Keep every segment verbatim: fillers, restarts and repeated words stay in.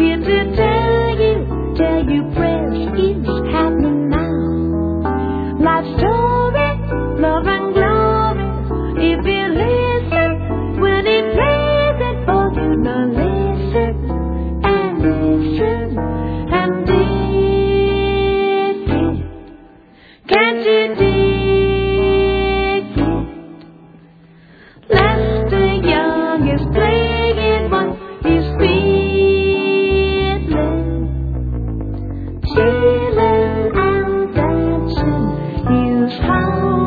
Here to tell you, tell you praise is happening now. Life story, love and glory. If you listen when he plays it for you, now listen and listen and dig it. Can't you dig it? Lester Young is playing what he's feeling, chilling and dancing his heart.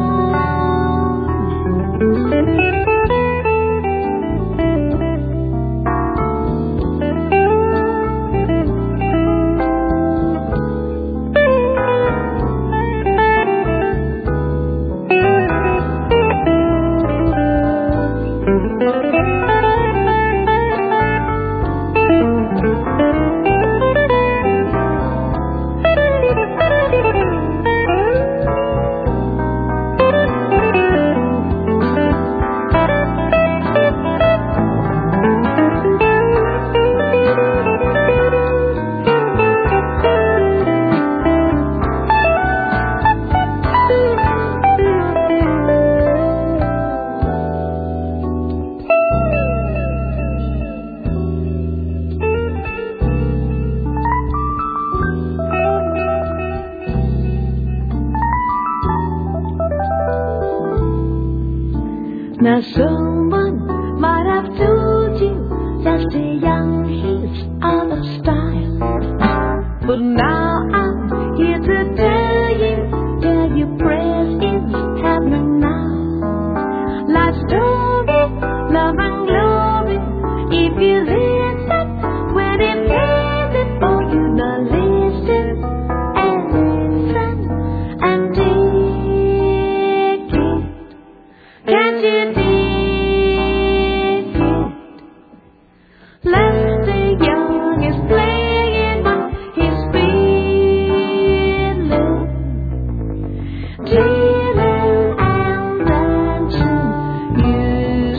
Now someone might have told you Lester Young, he's out of style, but now I'm here to tell you, tell you praise is happening now. Life story, love and glory. If you listen when he plays it for you, now listen and listen and dig it. Can't you dig it? Lester Young is playing what he's feeling, chilling and dancing his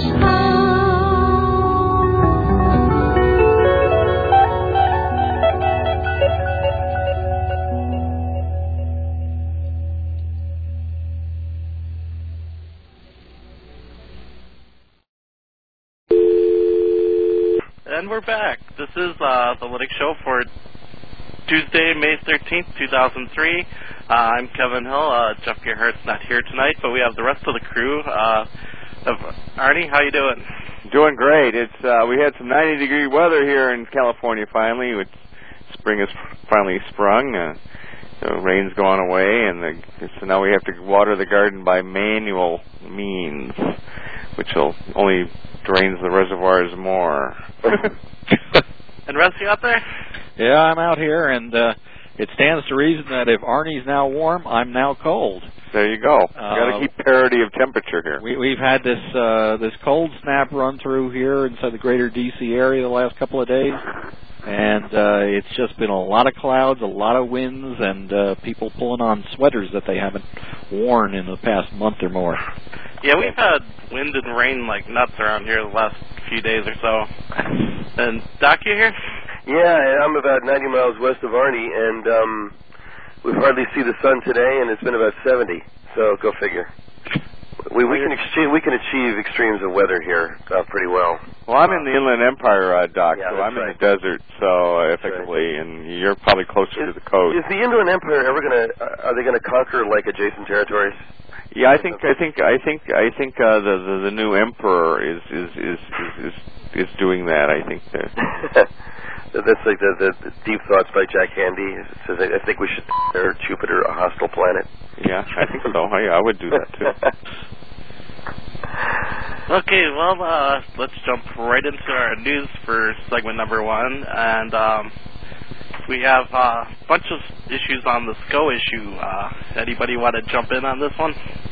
And we're back. This is uh, the Lytic Show for Tuesday, May thirteenth, two thousand three. Uh, I'm Kevin Hill. Uh, Jeff Gearhart's not here tonight, but we have the rest of the crew. Uh, of Arnie, how you doing? Doing great. It's uh, we had some ninety degree weather here in California finally. Which spring has finally sprung. Uh, the rain's gone away, and the, so now we have to water the garden by manual means, which will only drains the reservoirs more. And Rusty out there? Yeah, I'm out here, and uh, it stands to reason that if Arnie's now warm, I'm now cold. There you go. Uh, Got to keep parity of temperature here. We, we've had this uh, this cold snap run through here inside the greater D C area the last couple of days, and uh, it's just been a lot of clouds, a lot of winds, and uh, people pulling on sweaters that they haven't worn in the past month or more. Yeah, we've had wind and rain like nuts around here the last few days or so. And Doc, you here? Yeah, I'm about ninety miles west of Arnie, and um, we hardly see the sun today, and it's been about seventy. So go figure. We we can achieve we can achieve extremes of weather here uh, pretty well. Well, I'm in the Inland Empire, uh, Doc, Yeah, so that's I'm right. in the desert, so uh, effectively, right. and you're probably closer Is, to the coast. is the Inland Empire ever gonna? Uh, are they gonna conquer like adjacent territories? Yeah, I think I think I think I think uh, the, the the new emperor is is is is is, is doing that. I think that. That's like the, the, the Deep Thoughts by Jack Handy. It says, I think we should declare Jupiter a hostile planet. Yeah, I think so. I, I would do that too. Okay, well, uh, let's jump right into our news for segment number one. And um, we have uh, a bunch of issues on the S C O issue. Uh, anybody want to jump in on this one?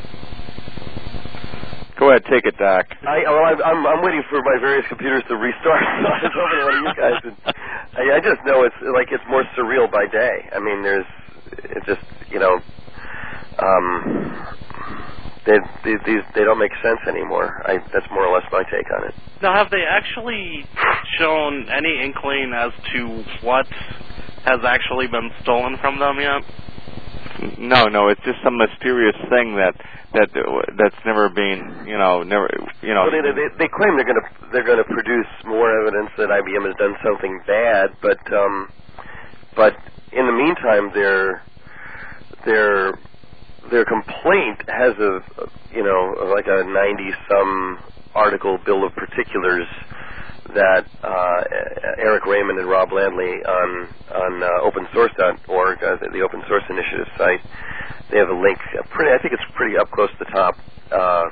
Go ahead, take it, Doc. I, well, I'm, I'm, I'm waiting for my various computers to restart. So I was hoping one of you guys would. I, I just know it's like it's more surreal by day. I mean, there's, it just, you know, um, they, they, these, they don't make sense anymore. I, that's more or less my take on it. Now, have they actually shown any inkling as to what has actually been stolen from them yet? No, no, it's just some mysterious thing that that that's never been, you know, never, you know. Well, they, they, they claim they're going to they're going to produce more evidence that I B M has done something bad, but um, but in the meantime, their their their complaint has a, you know, like a ninety some article bill of particulars that uh, Eric Raymond and Rob Landley on on uh, open source dot org, uh, the Open Source Initiative site, they have a link. Pretty, I think it's pretty up close to the top. Uh,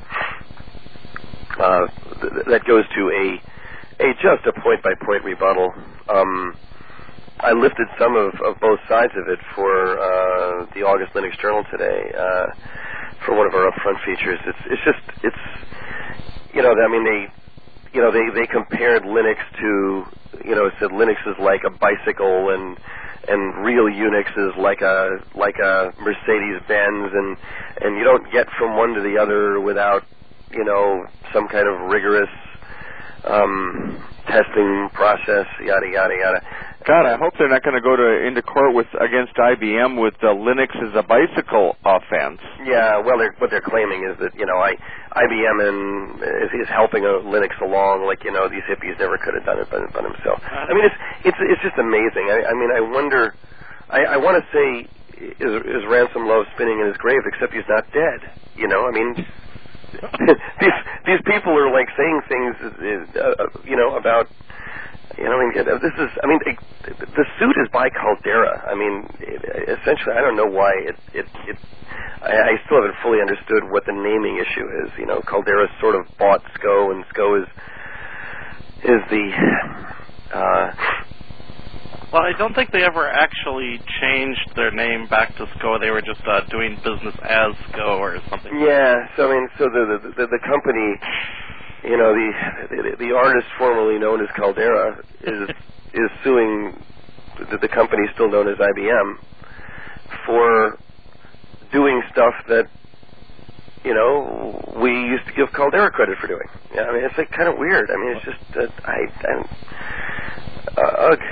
uh, th- that goes to a a just a point by point rebuttal. Um, I lifted some of, of both sides of it for uh, the August Linux Journal today uh, for one of our upfront features. It's it's just it's you know I mean they. You know, they, they compared Linux to, you know, said Linux is like a bicycle and and real Unix is like a like a Mercedes-Benz, and and you don't get from one to the other without, you know, some kind of rigorous um, testing process, yada yada yada. God, I hope they're not going to go to into court with against I B M with uh, Linux as a bicycle offense. Yeah, well, they're, what they're claiming is that, you know, I, I B M and is, is helping a Linux along, like, you know, these hippies never could have done it by, by themselves. I mean, it's it's it's just amazing. I, I mean, I wonder. I, I want to say, is, is Ransom Lowe spinning in his grave? Except he's not dead. You know, I mean, these these people are like saying things, uh, you know, about. You know, I mean, this is, I mean, it, the suit is by Caldera. I mean, it, essentially, I don't know why it, it, it I, I still haven't fully understood what the naming issue is. You know, Caldera sort of bought SCO, and SCO is, is the, uh... Well, I don't think they ever actually changed their name back to SCO. They were just uh, doing business as SCO or something. Yeah, so, I mean, so the, the, the, the company... You know, the, the the artist formerly known as Caldera is is suing the, the company still known as I B M for doing stuff that, you know, we used to give Caldera credit for doing. Yeah, I mean, it's like kind of weird. I mean, it's just uh, I, I uh, ugh.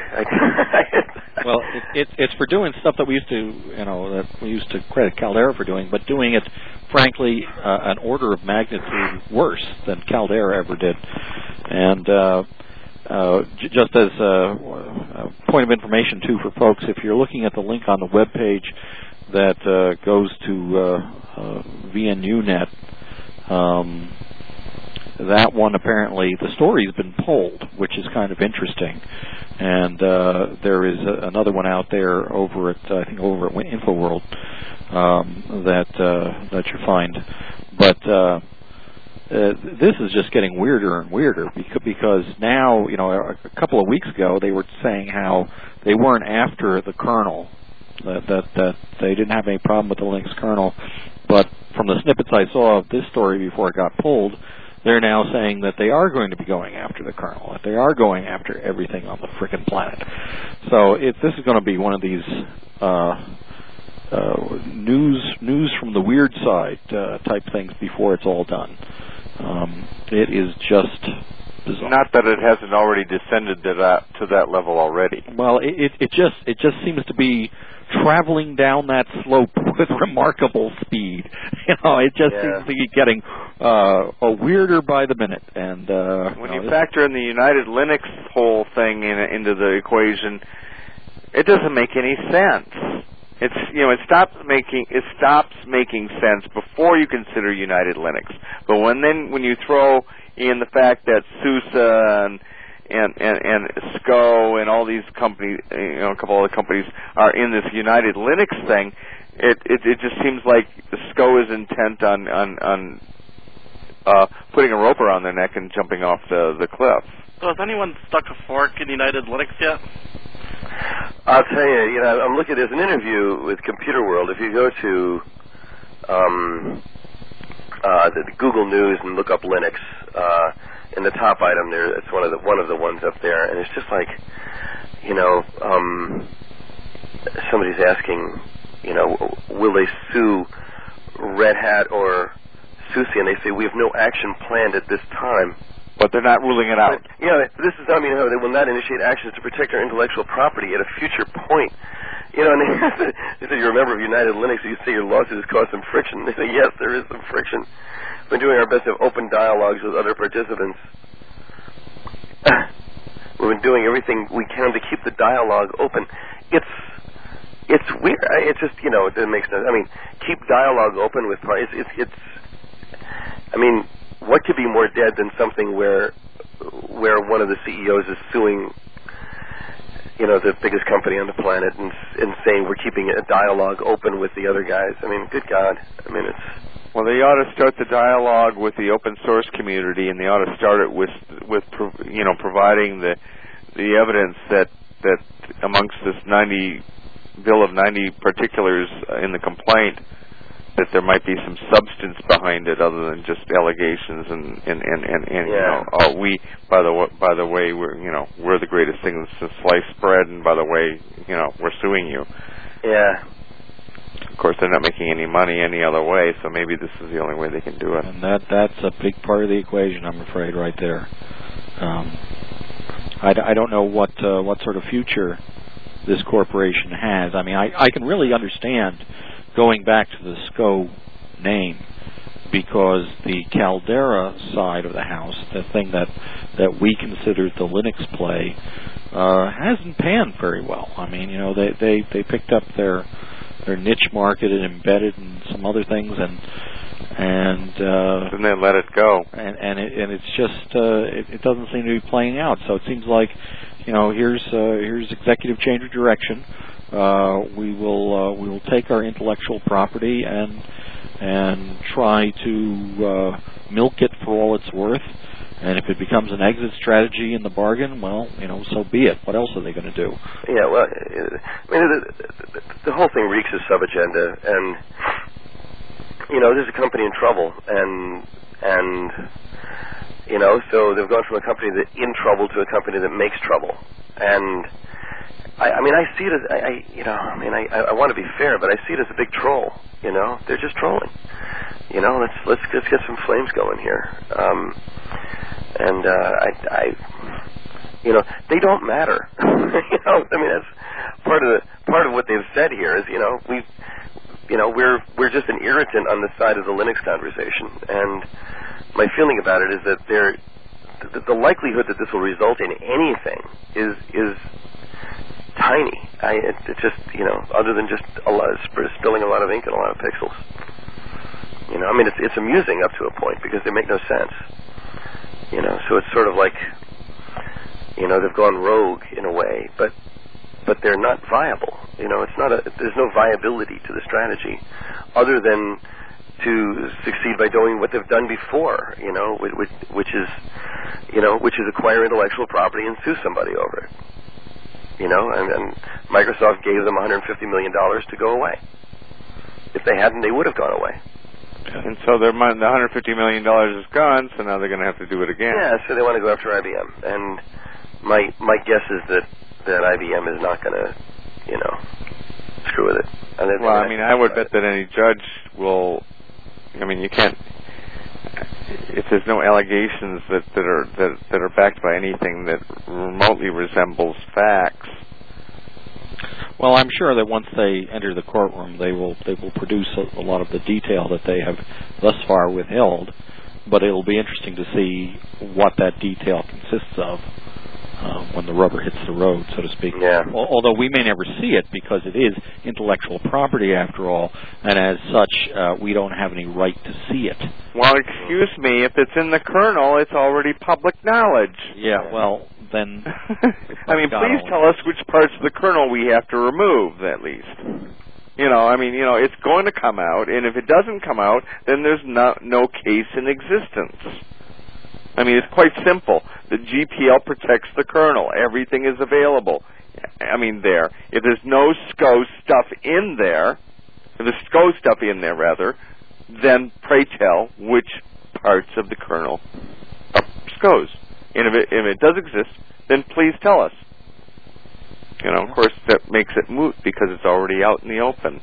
I, well, it, it, it's for doing stuff that we used to, you know, that we used to credit Caldera for doing, but doing it, frankly, uh, an order of magnitude worse than Caldera ever did. And uh, uh, j- just as a, a point of information, too, for folks, if you're looking at the link on the web page that uh, goes to uh, uh, V N U net, um, that one apparently, the story's been pulled, which is kind of interesting. And uh, there is a, another one out there over at, I think, over at InfoWorld um, that uh, that you find. But uh, uh, this is just getting weirder and weirder because, because now, you know, a, a couple of weeks ago they were saying how they weren't after the kernel, that, that, that they didn't have any problem with the Linux kernel. But from the snippets I saw of this story before it got pulled, they're now saying that they are going to be going after the kernel, that they are going after everything on the frickin' planet. So it, this is going to be one of these uh, uh, news news from the weird side uh, type things before it's all done. Um, it is just bizarre. Not that it hasn't already descended to that to that level already. Well, it, it, it just it just seems to be traveling down that slope with remarkable speed. You know, it just yeah. seems to be getting uh, a weirder by the minute. And uh, when you, know, you factor in the United Linux whole thing in, into the equation, it doesn't make any sense. It's you know it stops making it stops making sense before you consider United Linux. But when then when you throw in the fact that SUSE and And, and and SCO and all these companies, you know, a couple other companies are in this United Linux thing. It it, it just seems like SCO is intent on on, on uh, putting a rope around their neck and jumping off the the cliff. So has anyone stuck a fork in United Linux yet? I'll tell you. You know, I'm looking. There's an interview with Computer World. If you go to um, uh, the, the Google News and look up Linux. Uh, In the top item there, it's one of the one of the ones up there, and it's just like, you know, um, somebody's asking, you know, will they sue Red Hat or SUSE? And they say we have no action planned at this time. but they're not ruling it out. But, you know, this is, I mean, they will not initiate actions to protect our intellectual property at a future point. You know, and they say you're a member of United Linux, so you say your lawsuit has caused some friction. They say, yes, there is some friction. We're doing our best to have open dialogues with other participants. We've been doing everything we can to keep the dialogue open. It's it's weird. It's just, you know, it doesn't make sense. I mean, keep dialogue open with parties. It's, it's, I mean, what could be more dead than something where where one of the C E Os is suing, you know, the biggest company on the planet and, and saying we're keeping a dialogue open with the other guys. I mean, good God. I mean, it's... Well, they ought to start the dialogue with the open source community, and they ought to start it with, with you know, providing the the evidence that, that amongst this ninety bill of ninety particulars in the complaint, that there might be some substance behind it other than just allegations and and and, and, and yeah. you know, oh, we by the by the way we're you know we're the greatest thing since sliced bread, and by the way, you know, we're suing you. Yeah. Of course, they're not making any money any other way, so maybe this is the only way they can do it. And that that's a big part of the equation, I'm afraid, right there. Um, I, I don't know what uh, what sort of future this corporation has. I mean, I, I can really understand going back to the S C O name, because the Caldera side of the house, the thing that, that we considered the Linux play, uh, hasn't panned very well. I mean, you know, they, they, they picked up their their niche market and embedded and some other things, and and uh, and then let it go. And and it, and it's just uh, it, it doesn't seem to be playing out. So it seems like, you know, here's uh, here's executive change of direction. Uh, we will uh, we will take our intellectual property and and try to uh, milk it for all it's worth. And if it becomes an exit strategy in the bargain, well, you know, so be it. What else are they going to do? Yeah, well, I mean, the, the, the whole thing reeks of sub-agenda, and you know, there's a company in trouble, and and you know, so they've gone from a company that's in trouble to a company that makes trouble, and. I, I mean, I see it as, I, I you know, I mean, I, I want to be fair, but I see it as a big troll. You know, they're just trolling. You know, let's let's let's get some flames going here. Um, and uh, I, I, you know, they don't matter. you know, I mean, that's part of the part of what they've said here is, you know, we, you know, we're we're just an irritant on the side of the Linux conversation. And my feeling about it is that they're the, the likelihood that this will result in anything is is. tiny. I, it, it just, you know, other than just a lot, spilling a lot of ink and a lot of pixels. You know, I mean, it's it's amusing up to a point because they make no sense. You know, so it's sort of like, you know, they've gone rogue in a way, but but they're not viable. You know, it's not a. There's no viability to the strategy, other than to succeed by doing what they've done before. You know, which, which is, you know, which is acquire intellectual property and sue somebody over it. You know, and, and Microsoft gave them one hundred fifty million dollars to go away. If they hadn't, they would have gone away. And so their mon- the one hundred fifty million dollars is gone, so now they're going to have to do it again. Yeah, so they want to go after I B M. And my my guess is that, that I B M is not going to, you know, screw with it. And well, I mean, I would bet that any judge will, I mean, you can't, if there's no allegations that, that are that, that are backed by anything that remotely resembles facts. Well, I'm sure that once they enter the courtroom, they will they will produce a, a lot of the detail that they have thus far withheld. But it'll be interesting to see what that detail consists of uh, when the rubber hits the road, so to speak. Yeah. Although we may never see it because it is intellectual property after all, and as such, uh, we don't have any right to see it. Well, excuse me, if it's in the kernel, it's already public knowledge. Yeah, well, then... I mean, please tell us which parts of the kernel we have to remove, at least. You know, I mean, you know, it's going to come out, and if it doesn't come out, then there's no, no case in existence. I mean, it's quite simple. The G P L protects the kernel. Everything is available. I mean, there. If there's no S C O stuff in there, if there's S C O stuff in there, rather, then pray tell which parts of the kernel are S C Os. And if it, if it does exist, then please tell us. You know, of course, that makes it moot because it's already out in the open.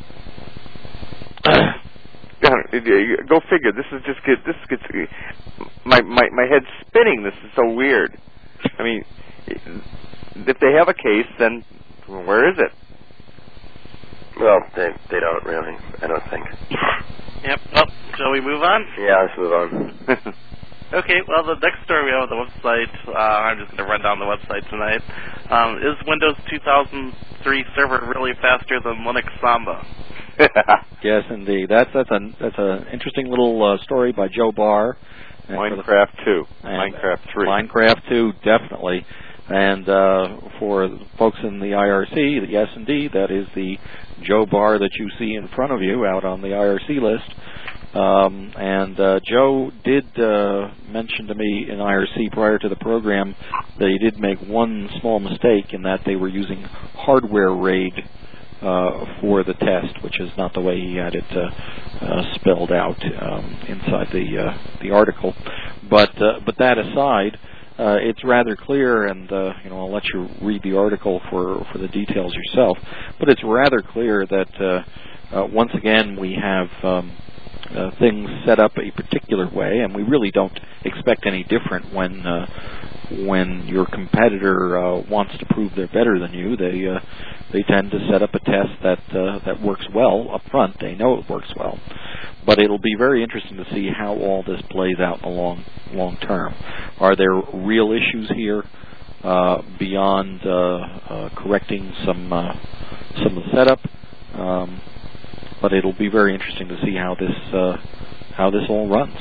Go figure. This is just get, this gets my, my my head's spinning. This is so weird. I mean, if they have a case, then where is it? Well, they they don't really. I don't think. Yep. Oh, shall we move on? Yeah, let's move on. Okay, well, the next story we have on the website, uh, I'm just going to run down the website tonight. Um, is Windows two thousand three Server really faster than Linux Samba? Yes, indeed. That's that's a that's an interesting little uh, story by Joe Barr. Minecraft two, and Minecraft three, Minecraft two, definitely. And uh, for folks in the I R C, yes, indeed, that is the Joe Barr that you see in front of you out on the I R C list. Um, and uh, Joe did uh, mention to me in I R C prior to the program that he did make one small mistake in that they were using hardware RAID uh, for the test, which is not the way he had it uh, uh, spelled out um, inside the uh, the article. But uh, but that aside, uh, it's rather clear, and uh, you know I'll let you read the article for for the details yourself. But it's rather clear that uh, uh, once again we have. Um, Uh, things set up a particular way, and we really don't expect any different when uh, when your competitor uh, wants to prove they're better than you. They uh, they tend to set up a test that uh, that works well up front. They know it works well, but it'll be very interesting to see how all this plays out in the long long term. Are there real issues here uh, beyond uh, uh, correcting some uh, some of the setup? Um, But it'll be very interesting to see how this uh, how this all runs.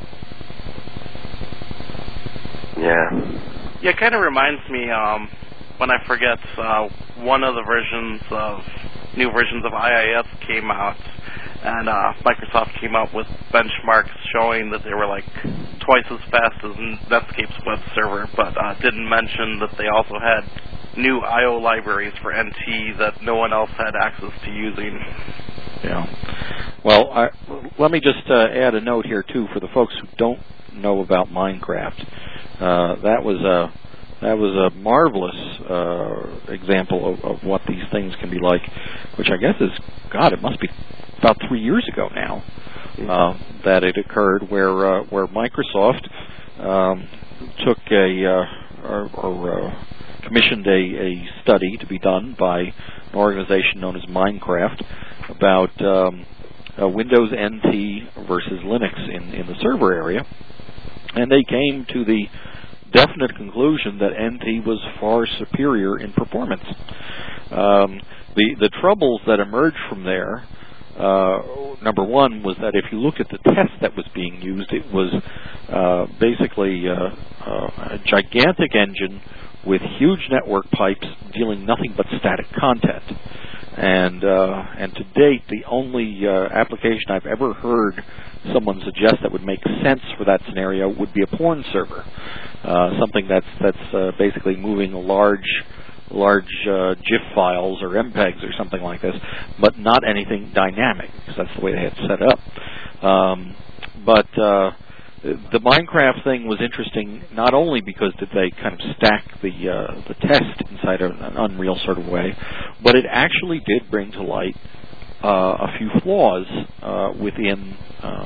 Yeah. Yeah, it kind of reminds me um, when I forget uh, one of the versions of new versions of I I S came out, and uh, Microsoft came out with benchmarks showing that they were like twice as fast as Netscape's web server, but uh, didn't mention that they also had new I O libraries for N T that no one else had access to using. Yeah. Well, I, let me just uh, add a note here too for the folks who don't know about Minecraft. Uh, that was a that was a marvelous uh, example of, of what these things can be like, which I guess is God. It must be about three years ago now uh, that it occurred, where uh, where Microsoft um, took a uh, or, or uh, commissioned a, a study to be done by an organization known as Minecraft about um, uh, Windows N T versus Linux in, in the server area, and they came to the definite conclusion that N T was far superior in performance. Um, the the troubles that emerged from there, uh, number one, was that if you look at the test that was being used, it was uh, basically uh, uh, a gigantic engine with huge network pipes dealing nothing but static content. And uh, and to date, the only uh, application I've ever heard someone suggest that would make sense for that scenario would be a porn server, uh, something that's that's uh, basically moving large large uh, GIF files or M P E Gs or something like this, but not anything dynamic because that's the way they had set up. Um, but uh, the Minecraft thing was interesting not only because did they kind of stack the uh, the test inside an Unreal sort of way, but it actually did bring to light uh, a few flaws uh, within um,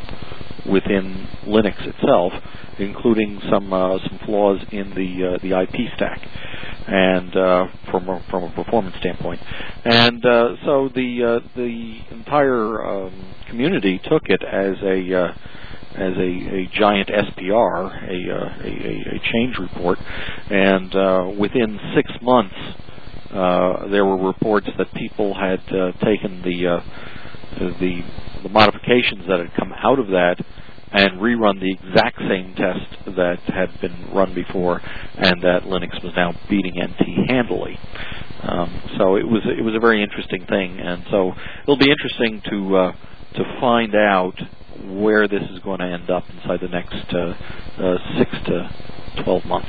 within Linux itself, including some uh, some flaws in the uh, the I P stack, and uh, from a, from a performance standpoint. And uh, so the uh, the entire um, community took it as a uh, as a, a giant S P R, a, uh, a, a change report, and uh, within six months uh, there were reports that people had uh, taken the, uh, the the modifications that had come out of that and rerun the exact same test that had been run before, and that Linux was now beating N T handily. Um, so it was it was a very interesting thing, and so it'll be interesting to uh, to find out where this is going to end up inside the next uh, uh, six to twelve months.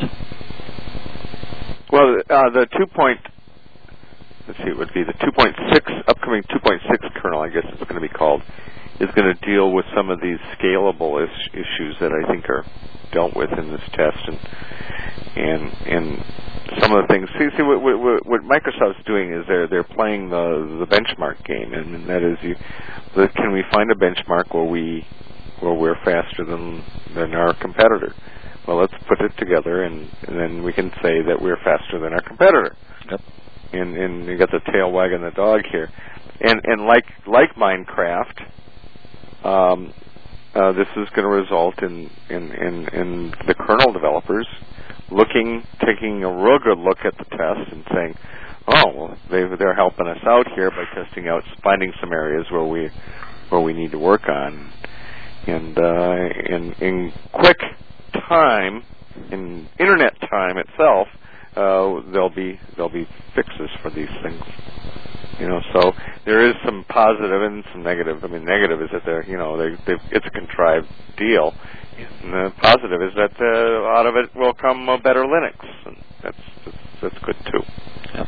Well, uh, the two point, let's see, it would be the two point six, upcoming two point six kernel, I guess it's going to be called, is going to deal with some of these scalable is- issues that I think are dealt with in this test, and and and some of the things. See, see what, what, what Microsoft's doing is they're they're playing the the benchmark game, and that is, you, can we find a benchmark where we well, we're faster than than our competitor. Well, let's put it together, and, and then we can say that we're faster than our competitor. Yep. And and you got the tail wagging the dog here, and and like like Minecraft, um, uh, this is going to result in, in in in the kernel developers looking, taking a real good look at the test and saying, oh, well, they they're helping us out here by testing out, finding some areas where we where we need to work on, and uh, in in quick time, in internet time itself, uh, there'll be there'll be fixes for these things. You know, so there is some positive and some negative. I mean, negative is that they're, you know, they, they, it's a contrived deal. And the positive is that uh, out of it will come a better Linux, and that's that's, that's good too. Yep.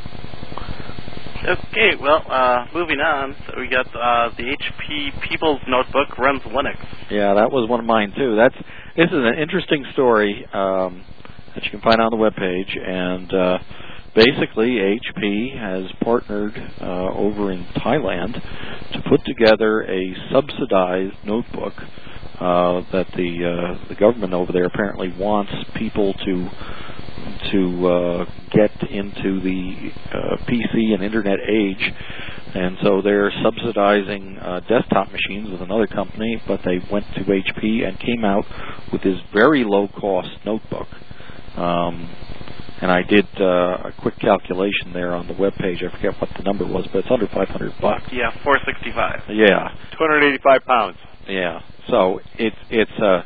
Okay, well, uh, moving on, so we got uh, the H P People's Notebook runs Linux. Yeah, that was one of mine too. That's this is an interesting story um, that you can find on the webpage, and uh, basically H P has partnered uh, over in Thailand to put together a subsidized notebook uh, that the uh, the government over there apparently wants people to to uh, get into the uh, P C and Internet age, and so they're subsidizing uh, desktop machines with another company, but they went to H P and came out with this very low-cost notebook. Um, and I did uh, a quick calculation there on the webpage. I forget what the number was, but it's under five hundred bucks. Yeah, four sixty-five. Yeah. two hundred eighty-five pounds. Yeah. So it's it's uh,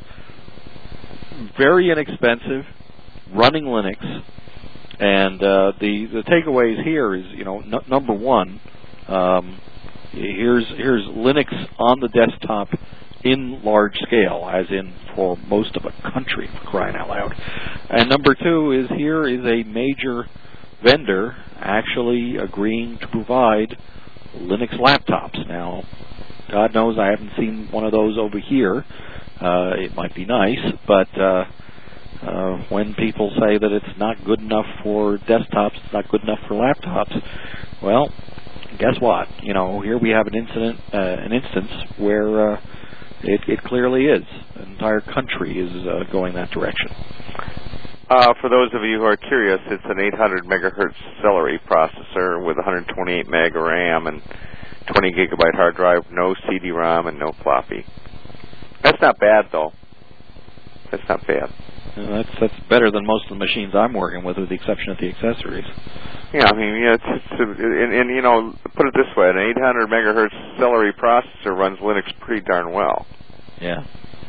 very inexpensive, running Linux, and uh, the the takeaways here is, you know, n- number one, um, here's here's Linux on the desktop in large scale, as in for most of a country, for crying out loud. And number two is here is a major vendor actually agreeing to provide Linux laptops. Now, God knows I haven't seen one of those over here. Uh, it might be nice, but uh, uh, when people say that it's not good enough for desktops, it's not good enough for laptops, well, guess what? You know, here we have an incident, uh, an instance where uh, it, it clearly is. An entire country is uh, going that direction. Uh, for those of you who are curious, it's an eight hundred megahertz Celery processor with one hundred twenty-eight meg RAM and twenty gigabyte hard drive, no C D ROM and no floppy. That's not bad, though. That's not bad. Uh, that's that's better than most of the machines I'm working with, with the exception of the accessories. Yeah, I mean, yeah, it's, it's a, and, and you know, put it this way: an eight hundred megahertz Celery processor runs Linux pretty darn well. Yeah.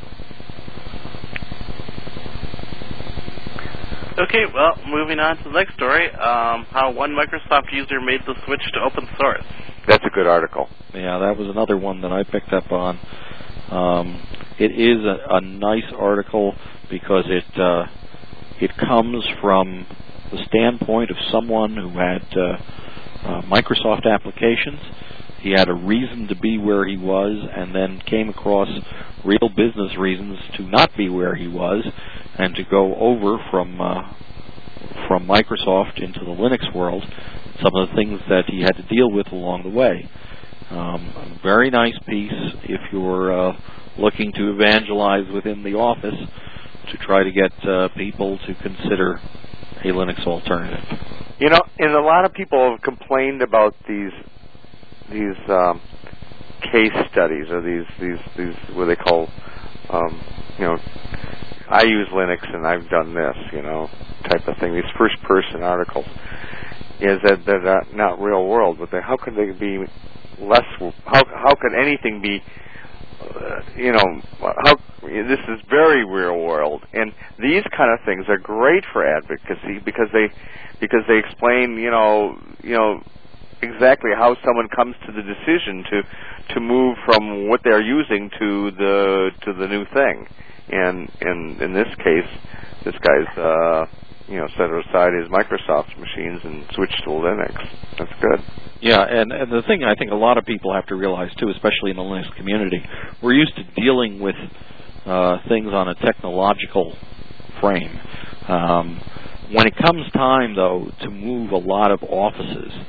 Okay, well, moving on to the next story, um, how one Microsoft user made the switch to open source. That's a good article. Yeah, that was another one that I picked up on. Um, it is a, a nice article because it uh, it comes from the standpoint of someone who had uh, uh, Microsoft applications. He had a reason to be where he was, and then came across real business reasons to not be where he was, and to go over from uh, from Microsoft into the Linux world. Some of the things that he had to deal with along the way. Um, a very nice piece if you're uh, looking to evangelize within the office to try to get uh, people to consider a Linux alternative. You know, and a lot of people have complained about these these um, case studies or these these these what they call um, you know, I use Linux and I've done this, you know, type of thing. These first person articles is that they're not, not real world, but they, how could they be less? How how could anything be? Uh, you know, how this is very real world, and these kind of things are great for advocacy because they because they explain, you know, you know exactly how someone comes to the decision to to move from what they're using to the to the new thing, and in in this case, this guy's uh, you know set aside his Microsoft machines and switched to Linux. That's good. Yeah, and, and the thing I think a lot of people have to realize, too, especially in the Linux community, we're used to dealing with uh, things on a technological frame. Um, when it comes time, though, to move a lot of offices,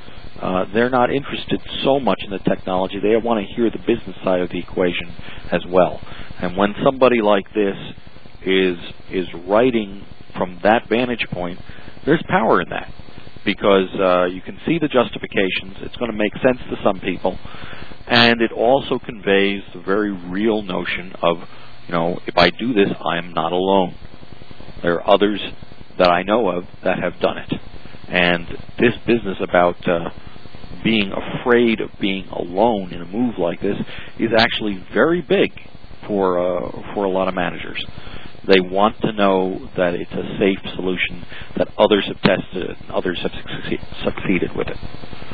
uh, they're not interested so much in the technology. They want to hear the business side of the equation as well. And when somebody like this is is writing from that vantage point, there's power in that, because uh, you can see the justifications. It's going to make sense to some people, and it also conveys the very real notion of, you know, if I do this, I am not alone. There are others that I know of that have done it. And this business about uh, being afraid of being alone in a move like this is actually very big for uh, for a lot of managers. They want to know that it's a safe solution, that others have tested it, and others have succeed, succeeded with it.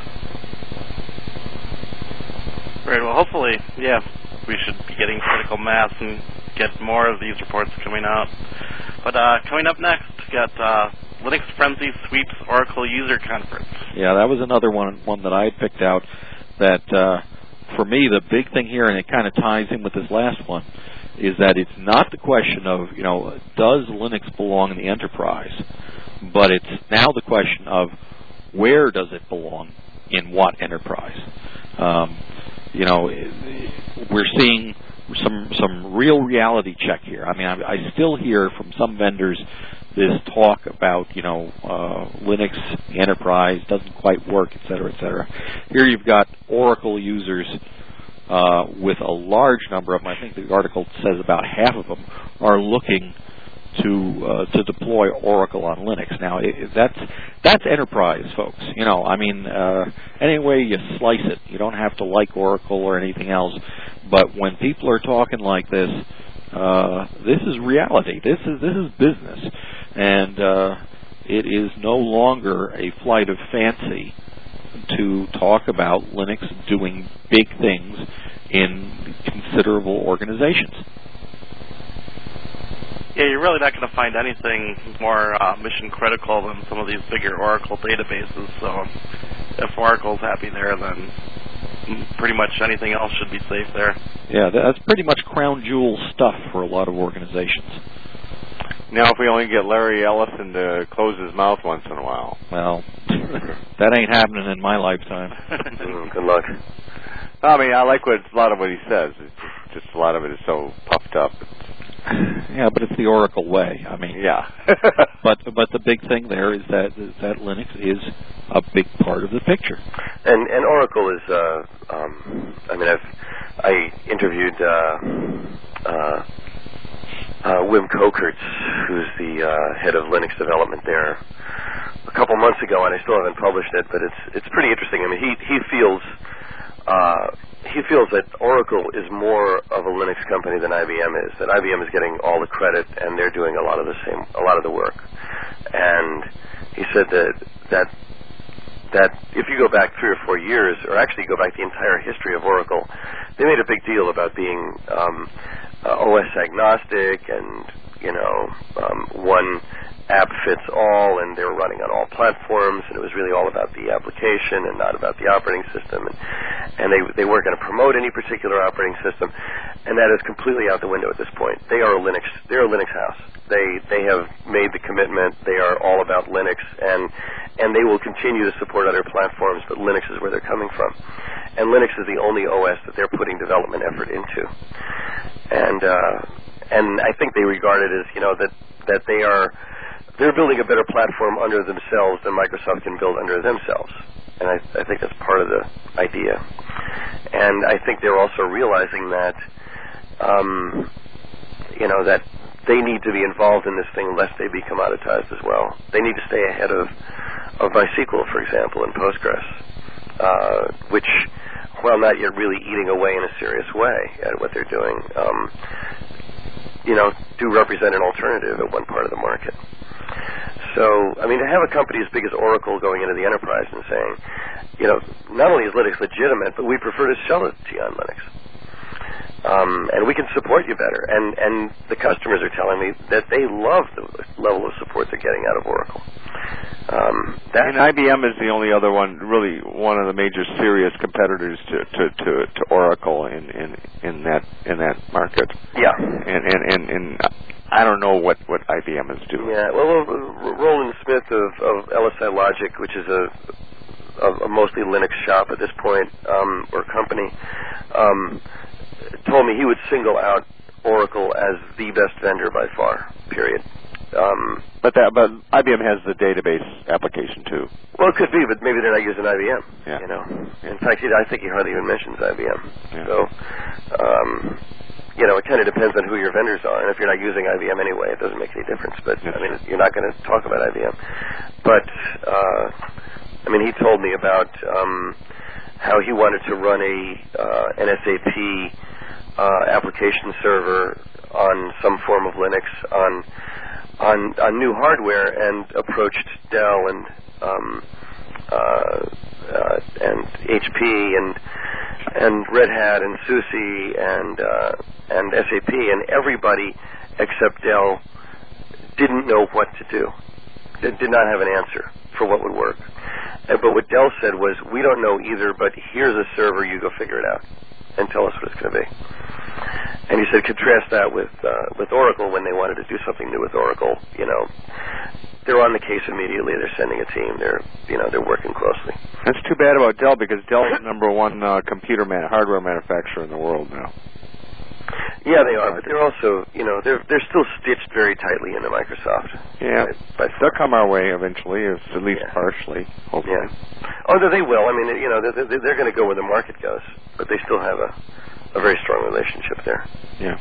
Great. Well, hopefully, yeah, we should be getting critical mass and get more of these reports coming out. But uh, coming up next, we got uh, Linux Frenzy Sweeps Oracle User Conference. Yeah, that was another one one that I had picked out. That uh, for me, the big thing here, and it kind of ties in with this last one, is that it's not the question of, you know, does Linux belong in the enterprise, but it's now the question of where does it belong in what enterprise. Um, you know, we're seeing some some real reality check here. I mean, I, I still hear from some vendors this talk about, you know, uh, Linux, the enterprise, doesn't quite work, et cetera, et cetera. Here you've got Oracle users uh, with a large number of them. I think the article says about half of them are looking to uh, to deploy Oracle on Linux. Now, it, that's that's enterprise, folks. You know, I mean, uh, any way you slice it, you don't have to like Oracle or anything else. But when people are talking like this, uh, this is reality. This is this is business, and uh, it is no longer a flight of fancy to talk about Linux doing big things in considerable organizations. Yeah, you're really not going to find anything more uh, mission critical than some of these bigger Oracle databases. So if Oracle's happy there, then pretty much anything else should be safe there. Yeah, that's pretty much crown jewel stuff for a lot of organizations. Now, if we only get Larry Ellison to close his mouth once in a while. Well, that ain't happening in my lifetime. Mm, good luck. I mean, I like what a lot of what he says. It's just, just a lot of it is so puffed up. Yeah, but it's the Oracle way. I mean, yeah. but but the big thing there is that is that Linux is a big part of the picture. And and Oracle is. Uh, um, I mean, I've I interviewed uh, uh, uh, Wim Kokerts, who's the uh, head of Linux development there, a couple months ago, and I still haven't published it, but it's it's pretty interesting. I mean, he he feels. Uh, he feels that Oracle is more of a Linux company than I B M is. That I B M is getting all the credit, and they're doing a lot of the same, a lot of the work. And he said that that that if you go back three or four years, or actually go back the entire history of Oracle, they made a big deal about being um, uh, O S agnostic, and you know, um, one app fits all, and they were running on all platforms, and it was really all about the application and not about the operating system, and, and they they weren't going to promote any particular operating system, and that is completely out the window at this point. They are a Linux, they're a Linux house. They they have made the commitment. They are all about Linux, and and they will continue to support other platforms, but Linux is where they're coming from, and Linux is the only O S that they're putting development effort into, and uh, and I think they regard it as, you know, that that they are. They're building a better platform under themselves than Microsoft can build under themselves. And I, I think that's part of the idea. And I think they're also realizing that, um, you know, that they need to be involved in this thing lest they be commoditized as well. They need to stay ahead of, of MySQL, for example, and Postgres, uh, which, while not yet really eating away in a serious way at what they're doing, um, you know, do represent an alternative at one part of the market. So, I mean, to have a company as big as Oracle going into the enterprise and saying, you know, not only is Linux legitimate, but we prefer to sell it to you on Linux. Um, and we can support you better. And, and the customers are telling me that they love the level of support they're getting out of Oracle. Um, and I B M is the only other one, really one of the major serious competitors to, to, to, to Oracle in, in, in that in that market. Yeah. And and, and, and I don't know what, what I B M is doing. Yeah. Well, Roland Smith of, of L S I Logic, which is a a, a mostly Linux shop at this point, um, or company, um, told me he would single out Oracle as the best vendor by far, period. Um, but that, but I B M has the database application too. Well, it could be, but maybe they're not using I B M. Yeah. You know, in fact, he, I think he hardly even mentions I B M. Yeah. So, um, you know, it kind of depends on who your vendors are, and if you're not using I B M anyway, it doesn't make any difference. But yes. I mean, you're not going to talk about I B M. But uh, I mean, he told me about um, how he wanted to run a uh, an S A P uh, application server on some form of Linux on. On, on new hardware, and approached Dell and um, uh, uh, and H P and and Red Hat and SUSE and uh, and S A P, and everybody except Dell didn't know what to do. They did not have an answer for what would work. And, but what Dell said was, we don't know either, but here's a server, you go figure it out and tell us what it's going to be. And he said, contrast that with uh, with Oracle when they wanted to do something new with Oracle. You know, they're on the case immediately. They're sending a team. They're you know they're working closely. That's too bad about Dell, because Dell's the number one uh, computer man hardware manufacturer in the world now. Yeah, they are, but they're also you know they're they're still stitched very tightly into Microsoft. Yeah, by, by they'll come our way eventually, at least yeah. partially. Hopefully. Yeah. Oh, no, they will. I mean, you know, they're, they're going to go where the market goes, but they still have a. A very strong relationship there. Yeah.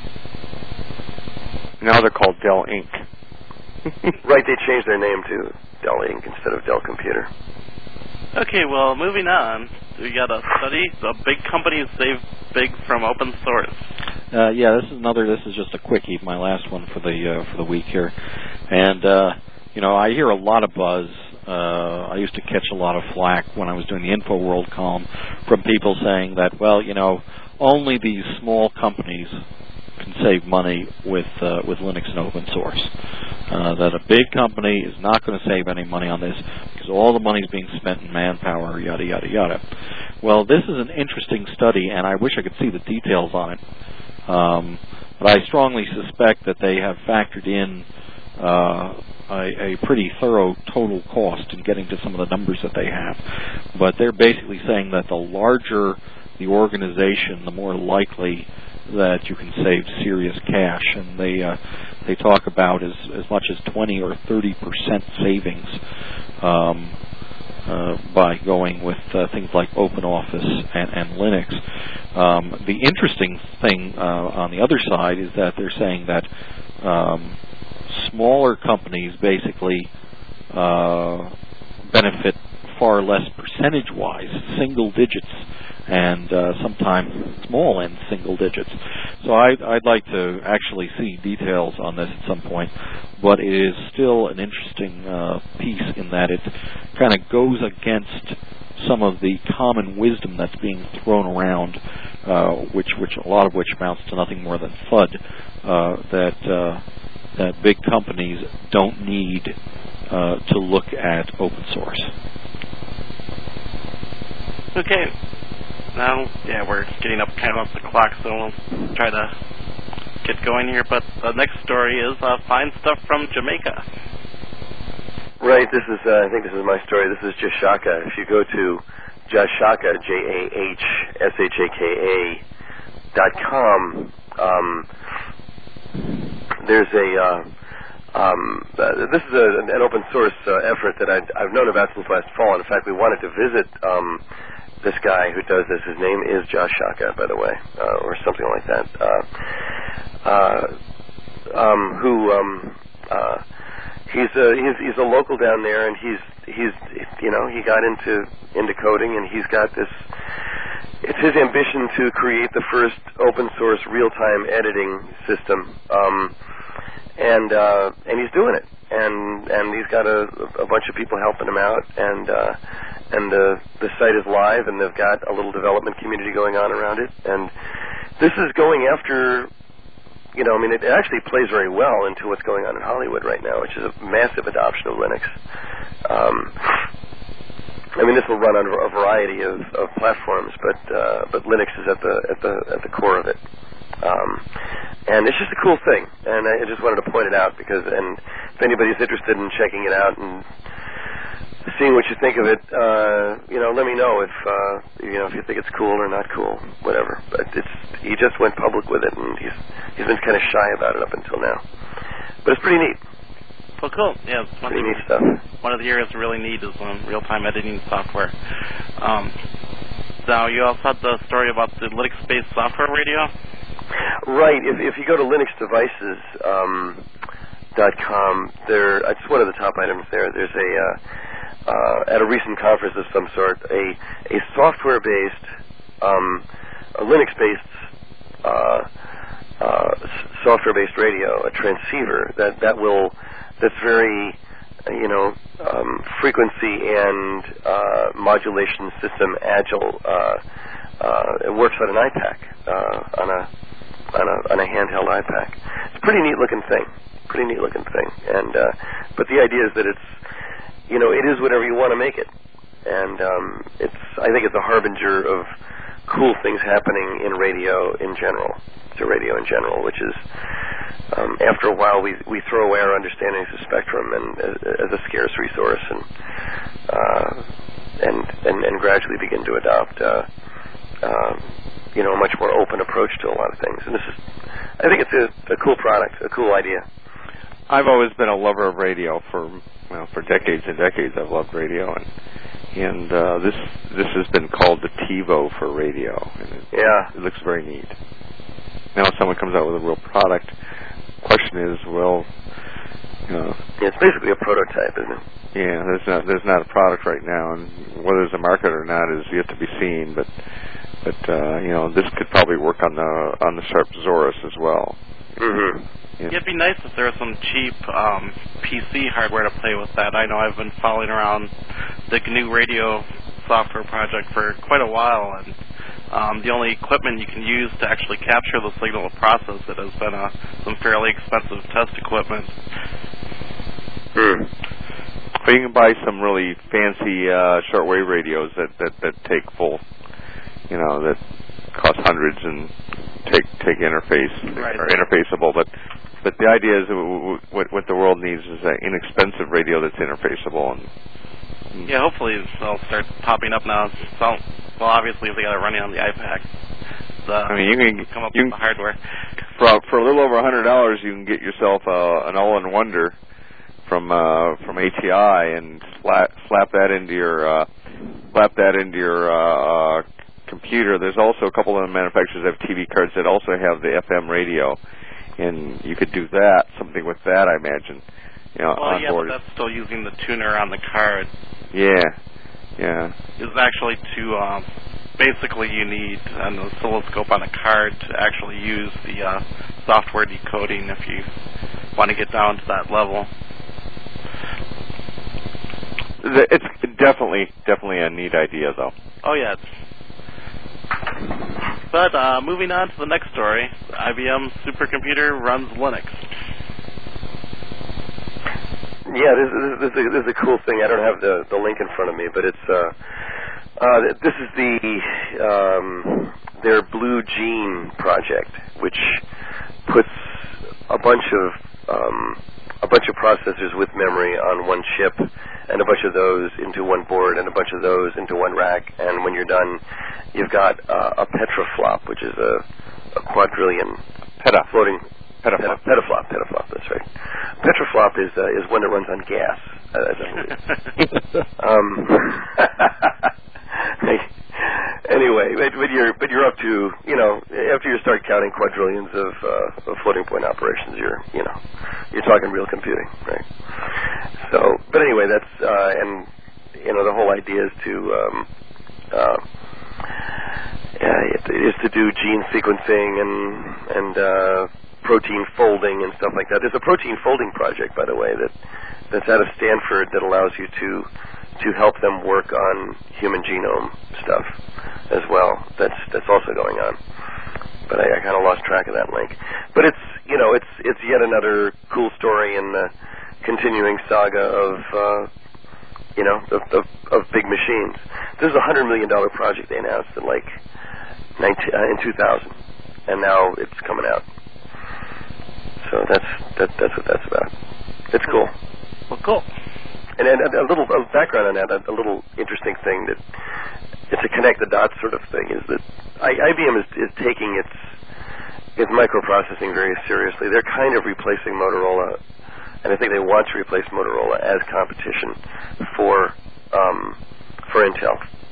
Now they're called Dell Incorporated. Right, they changed their name to Dell Incorporated instead of Dell Computer. Okay, well, moving on. We got a study, the big companies save big from open source. Uh, yeah, this is another. This is just a quickie, my last one for the uh, for the week here, and uh, you know I hear a lot of buzz. Uh, I used to catch a lot of flack when I was doing the InfoWorld column from people saying that, well, you know, only these small companies can save money with uh, with Linux and open source. Uh, that a big company is not going to save any money on this because all the money is being spent in manpower, yada, yada, yada. Well, this is an interesting study, and I wish I could see the details on it. Um, but I strongly suspect that they have factored in uh, a, a pretty thorough total cost in getting to some of the numbers that they have. But they're basically saying that the larger the organization, the more likely that you can save serious cash, and they uh, they talk about as as much as twenty or thirty percent savings um, uh, by going with uh, things like OpenOffice and, and Linux. Um, the interesting thing uh, on the other side is that they're saying that um, smaller companies basically uh, benefit far less percentage-wise, single digits, and uh, sometimes small end single digits. So I'd, I'd like to actually see details on this at some point, but it is still an interesting uh, piece in that it kind of goes against some of the common wisdom that's being thrown around, uh, which, which a lot of which amounts to nothing more than FUD, uh, that uh, that big companies don't need uh, to look at open source. Okay. Now, yeah, we're getting up kind of up the clock, so we'll try to get going here. But the next story is uh, find stuff from Jamaica. Right. This is, uh, I think this is my story. This is Jashaka. If you go to Jashaka, J A H S H A K A dot com, um, there's a, uh, um, uh, this is a, an open source uh, effort that I'd, I've known about since last fall. In fact, we wanted to visit um, this guy who does this. His name is Josh Shaka, by the way, uh, or something like that. Uh, uh, um, who um, uh, he's a he's he's a local down there, and he's he's you know he got into into coding, and he's got this. It's his ambition to create the first open source real time editing system, um, and uh, and he's doing it, and and he's got a, a bunch of people helping him out, and. Uh, And the the site is live, and they've got a little development community going on around it. And this is going after, you know, I mean, it actually plays very well into what's going on in Hollywood right now, which is a massive adoption of Linux. Um, I mean, this will run on a variety of, of platforms, but uh, but Linux is at the at the at the core of it. Um, and it's just a cool thing, and I just wanted to point it out because, and if anybody's interested in checking it out and seeing what you think of it. Uh, you know, let me know if uh, you know if you think it's cool or not cool, whatever. But it's he just went public with it, and he's he's been kind of shy about it up until now. But it's pretty neat. Well, cool. Yeah, it's one, pretty neat stuff. One of the areas that really neat is um, real-time editing software. Um, now, you also had the story about the Linux-based software radio. Right. If if you go to Linux Devices. Um, Dot com. There, it's one of the top items there. There's a uh, uh, at a recent conference of some sort, a a software-based, um, a Linux-based, uh, uh, software-based radio, a transceiver that that will that's very, uh, you know, um, frequency and uh, modulation system agile. Uh, uh, it works on an iPac, uh, on a on a on a handheld iPac. It's a pretty neat looking thing. Pretty neat looking thing, and uh, but the idea is that it's, you know, it is whatever you want to make it, and um, it's I think it's a harbinger of cool things happening in radio in general, to radio in general, which is um, after a while we we throw away our understandings of spectrum and as, as a scarce resource, and uh, and, and and gradually begin to adopt uh, uh, you know a much more open approach to a lot of things, and this is I think it's a, a cool product, a cool idea. I've always been a lover of radio for well for decades and decades. I've loved radio, and and uh, this this has been called the TiVo for radio. And it, yeah, it looks very neat. Now, if someone comes out with a real product, question is, well, you know, yeah, it's basically a prototype, isn't it? Yeah, there's not there's not a product right now, and whether there's a market or not is yet to be seen. But but uh, you know, this could probably work on the on the Sharp Zorus as well. Mm-hmm. Yeah, it'd be nice if there was some cheap um, P C hardware to play with that. I know I've been following around the G N U radio software project for quite a while, and um, the only equipment you can use to actually capture the signal to process it has been uh, some fairly expensive test equipment. Hmm. But you can buy some really fancy uh, shortwave radios that, that, that take full, you know, that cost hundreds and take take interface right. or interfaceable, but. But the idea is what what the world needs is an inexpensive radio that's interfaceable. And yeah, hopefully they'll start popping up now. So, well, obviously if they got it running on the iPad, the, I mean, you can come up you with the hardware. For for a little over a hundred dollars, you can get yourself uh, an all-in-wonder from uh, from A T I and slap slap that into your uh, slap that into your uh, uh, computer. There's also a couple of the manufacturers that have T V cards that also have the F M radio. And you could do that, something with that, I imagine. You know, well, on yeah, board. but that's still using the tuner on the card. Yeah, yeah. It's actually to, um, basically you need an oscilloscope on a card to actually use the uh, software decoding if you want to get down to that level. It's definitely, definitely a neat idea, though. Oh, yeah. It's But uh, moving on to the next story, I B M supercomputer runs Linux. Yeah, this, this, this, is a, this is a cool thing. I don't have the, the link in front of me, but it's uh, uh, this is the um, their Blue Gene project, which puts a bunch of um, a bunch of processors with memory on one chip, and a bunch of those into one board, and a bunch of those into one rack. And when you're done, you've got uh, a petaflop, which is a, a quadrillion Peta. floating petaflop. Peta, petaflop, petaflop. That's right. Petaflop is uh, is one that runs on gas. Uh, um, anyway, but, but you're but you're up to you know after you start counting quadrillions of, uh, of floating point operations, you're you know you're talking real computing, right? So, but anyway, that's uh, and you know the whole idea is to um, uh, uh, is to do gene sequencing and and uh, protein folding and stuff like that. There's a protein folding project, by the way, that that's out of Stanford that allows you to to help them work on human genome stuff as well. That's that's also going on. But I, I kind of lost track of that link. But it's you know it's it's yet another cool story in the continuing saga of uh, you know of, of, of big machines. This is a hundred million dollar project they announced in like nineteen, uh, in two thousand, and now it's coming out. So that's that, that's what that's about. It's cool. Well, cool. And, and a, a little a background on that, a, a little interesting thing that it's a connect the dots sort of thing is that I, I B M is, is taking its its microprocessing very seriously. They're kind of replacing Motorola, and I think they want to replace Motorola as competition for um, for Intel.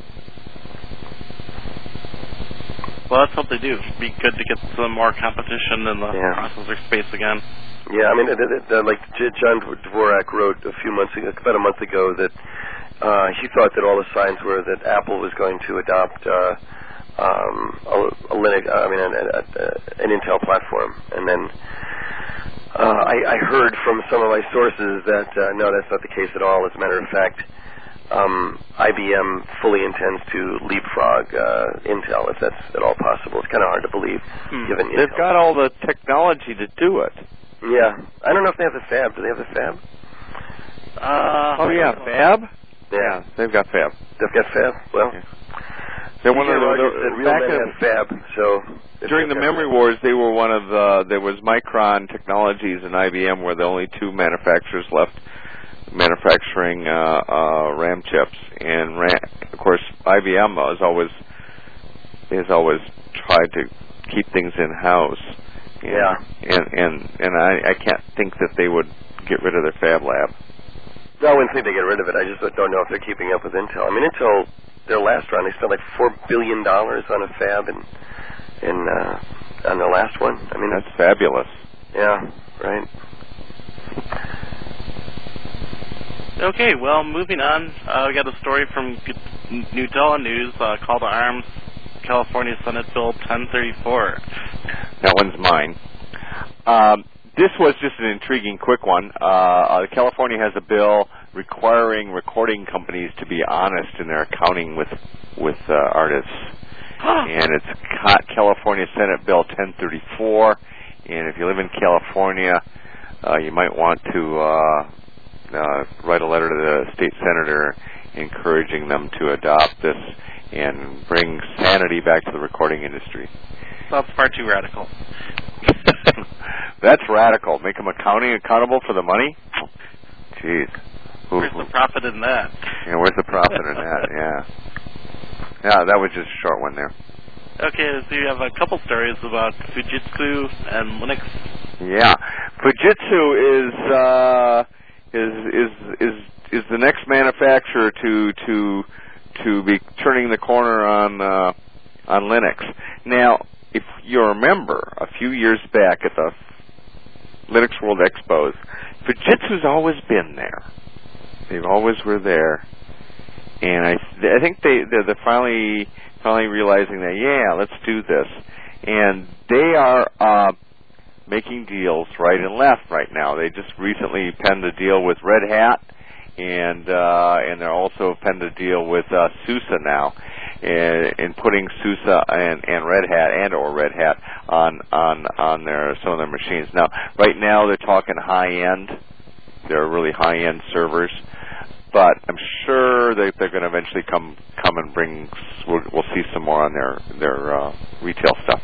Well, let's hope they do. It'd be good to get some more competition in the yeah. processor space again. Yeah, I mean, it, it, it, like John Dvorak wrote a few months ago, about a month ago, that uh, he thought that all the signs were that Apple was going to adopt uh, um, a, a Linux, I mean, a, a, a, an Intel platform, and then uh, I, I heard from some of my sources that uh, no, that's not the case at all. As a matter of fact, um, I B M fully intends to leapfrog uh, Intel if that's at all possible. It's kind of hard to believe, hmm. given they've Intel. got all the technology to do it. Yeah, I don't know if they have the fab. Do they have the fab? Uh, oh yeah, fab. Yeah. yeah, they've got fab. They've got fab. Well, yeah. they're one of the, the real back men in, have fab. So during the memory wars, they were one of the. There was Micron Technologies and I B M were the only two manufacturers left manufacturing uh, uh, RAM chips, and RAM, of course I B M has always has always tried to keep things in house. And, yeah, and and and I, I can't think that they would get rid of their fab lab. No, I wouldn't think they get rid of it. I just don't know if they're keeping up with Intel. I mean, Intel, their last round, they spent like four billion dollars on a fab, and in uh, on the last one. I mean, that's fabulous. Yeah, right. Okay, well, moving on, uh, we got a story from Nutella News, uh, Call to Arms, California Senate Bill ten thirty-four. That one's mine. Um, this was just an intriguing quick one. Uh, uh, California has a bill requiring recording companies to be honest in their accounting with with uh, artists. And it's California Senate Bill ten thirty-four. And if you live in California, uh, you might want to uh, uh, write a letter to the state senator encouraging them to adopt this and bring sanity back to the recording industry. That's far too radical. That's radical. Make them accounting accountable for the money? Jeez. Where's the profit in that? Yeah, where's the profit in that? Yeah. Yeah, that was just a short one there. Okay, so you have a couple stories about Fujitsu and Linux. Yeah. Fujitsu is uh, is is is is the next manufacturer to to to be turning the corner on uh, on Linux. Now, if you remember, a few years back at the Linux World Expos, Fujitsu's always been there. They've always were there, and I I think they they're, they're finally finally realizing that yeah, let's do this, and they are uh, making deals right and left right now. They just recently penned a deal with Red Hat, and uh, and they're also penned a deal with uh, SUSE now, in, in putting SUSE and, and Red Hat and or Red Hat on on on their some of their machines. Now, right now they're talking high end. They're really high end servers, but I'm sure that they're going to eventually come come and bring. We'll, we'll see some more on their their uh, retail stuff.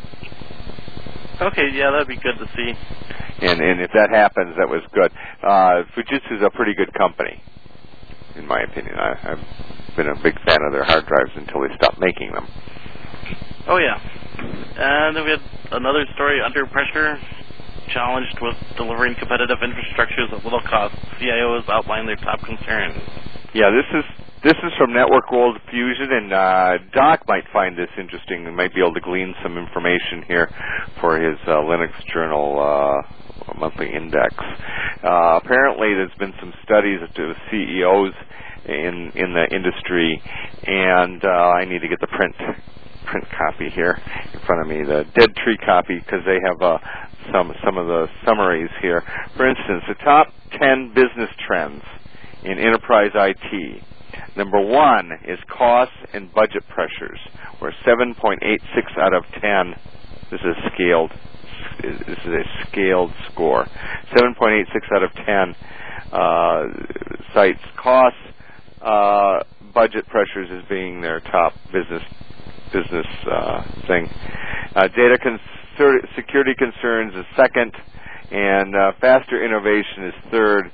Okay, yeah, that'd be good to see. And and if that happens, that was good. Uh, Fujitsu's a pretty good company, in my opinion. I, I've been a big fan of their hard drives until they stopped making them. Oh yeah, and then we had another story, Under Pressure, challenged with delivering competitive infrastructures at little cost. C I Os outline their top concerns. Yeah, this is this is from Network World Fusion, and uh, Doc might find this interesting and might be able to glean some information here for his uh, Linux Journal uh, monthly index. Uh, apparently, there's been some studies to C E Os in in the industry, and uh, I need to get the print print copy here in front of me, the Dead Tree copy, because they have uh, some some of the summaries here. For instance, the top ten business trends in enterprise I T. Number one is costs and budget pressures, where seven point eight six out of ten. This is scaled. This is a scaled score. seven point eight six out of ten uh, cites costs, uh, budget pressures as being their top business business uh, thing. Uh, data con- security concerns is second, and uh, faster innovation is third,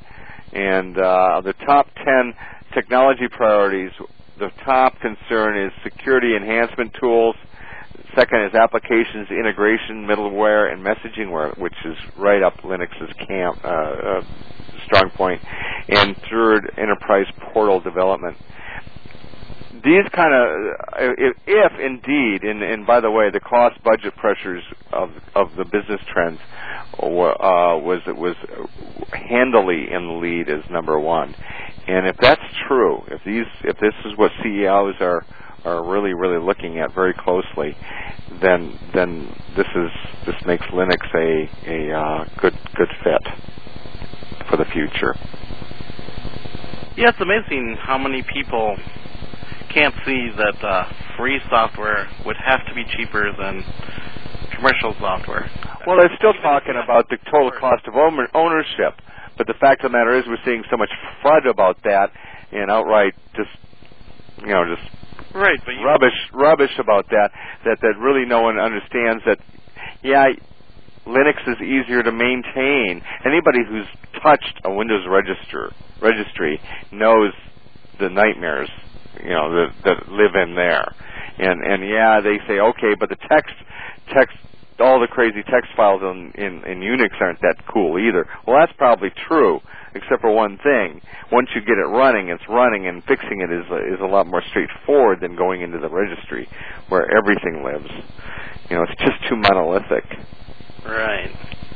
And uh, the top ten technology priorities, the top concern is security enhancement tools. Second is applications integration, middleware, and messagingware, which is right up Linux's camp, uh, uh, strong point. And third, enterprise portal development. These kind of, if, if indeed, and, and by the way, the cost budget pressures of of the business trends uh, was was handily in the lead as number one. And if that's true, if these, if this is what C E Os are are really really looking at very closely, then then this is this makes Linux a a uh, good good fit for the future. Yeah, it's amazing how many people can't see that uh, free software would have to be cheaper than commercial software. Well, they're still talking about the total cost of ownership, but the fact of the matter is we're seeing so much FUD about that and outright just, you know, just right, but rubbish rubbish about that, that, that really no one understands that, yeah, Linux is easier to maintain. Anybody who's touched a Windows register registry knows the nightmares, you know, that, that live in there. And and yeah, they say, okay, but the text text all the crazy text files in, in, in Unix aren't that cool either. Well, that's probably true, except for one thing. Once you get it running, it's running, and fixing it is a, is a lot more straightforward than going into the registry where everything lives. You know, it's just too monolithic. Right.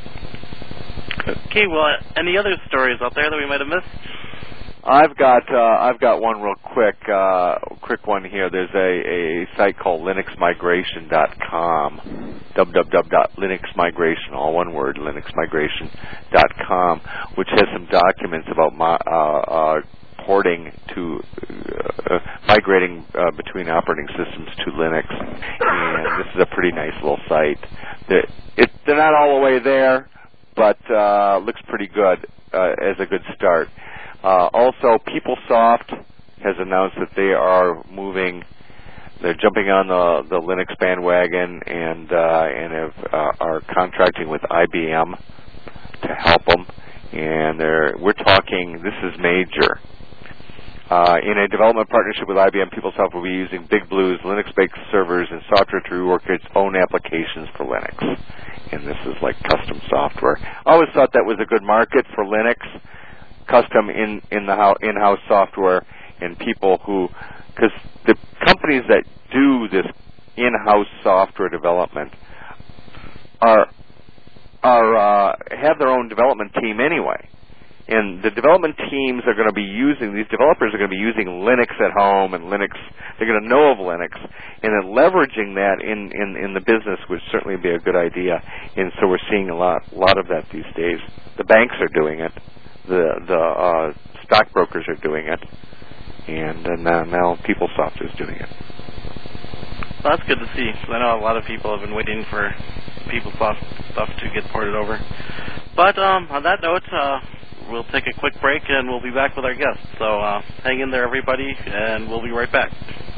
Okay, well, any other stories out there that we might have missed? I've got uh, I've got one real quick uh, quick one here. There's a, a site called Linux Migration dot com, w w w dot linux migration, all one word, linux migration dot com, which has some documents about my, uh, uh, porting to uh, migrating uh, between operating systems to Linux, and this is a pretty nice little site. That it, they're not all the way there, but uh, looks pretty good uh, as a good start. Uh, also, PeopleSoft has announced that they are moving, they're jumping on the, the Linux bandwagon and uh, and have, uh, are contracting with I B M to help them. And they're, we're talking, this is major. Uh, in a development partnership with I B M, PeopleSoft will be using Big Blue's Linux-based servers and software to rework its own applications for Linux. And this is like custom software. I always thought that was a good market for Linux. Custom in in the house, in-house software, and people who, because the companies that do this in-house software development are are uh, have their own development team anyway, and the development teams are going to be using, these developers are going to be using Linux at home, and Linux, they're going to know of Linux, and then leveraging that in, in, in the business would certainly be a good idea. And so we're seeing a lot lot of that these days. The banks are doing it. The the uh, stockbrokers are doing it, and uh, now, now PeopleSoft is doing it. Well, that's good to see. I know a lot of people have been waiting for PeopleSoft stuff to get ported over. But um, on that note, uh, we'll take a quick break, and we'll be back with our guests. So uh, hang in there, everybody, and we'll be right back.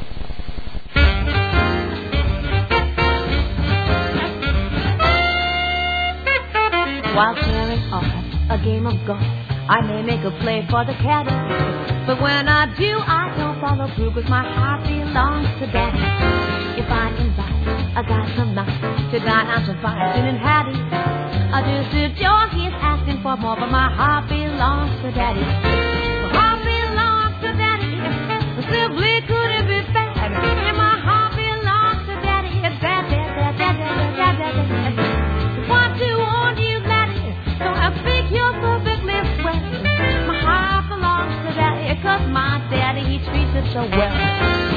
While tearing off a game of golf, I may make a play for the caddy, but when I do, I don't follow through, 'cause my heart belongs to Daddy. If I invite a guy tonight to dine out to Boston and Hattie, I just to George, he's asking for more, but my heart belongs to Daddy. My heart belongs to Daddy, simply couldn't be bad. And my heart belongs to Daddy, dad, dad, dad, dad, dad, dad, dad. Want to warn you, Daddy, don't I think you're perfectly swell. My heart belongs to Daddy, 'cause my Daddy, he treats it so well.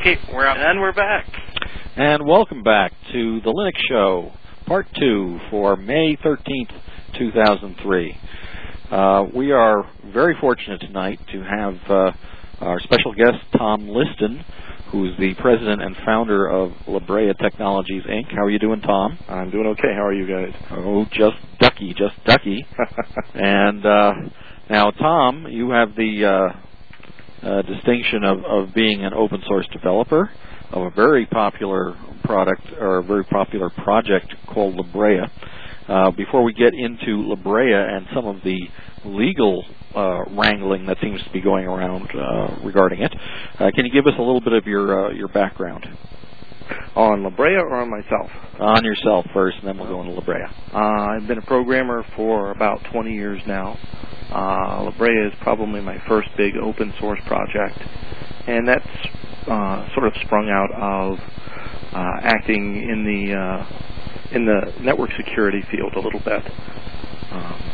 Okay, we're out, and we're back. And welcome back to the Linux Show, Part two for May thirteenth, two thousand three. Uh, we are very fortunate tonight to have uh, our special guest, Tom Liston, who is the president and founder of La Brea Technologies, Incorporated. How are you doing, Tom? I'm doing okay. How are you guys? Oh, just ducky, just ducky. And uh, now, Tom, you have the uh, uh, distinction of, of being an open source developer of a very popular product or a very popular project called La Brea. Uh, before we get into La Brea and some of the legal uh, wrangling that seems to be going around uh, regarding it, uh, can you give us a little bit of your uh, your background? On La Brea or on myself? On yourself first, and then we'll go into La Brea. Uh, I've been a programmer for about twenty years now. Uh, La Brea is probably my first big open source project, and that's uh, sort of sprung out of uh, acting in the uh, in the network security field a little bit. Um,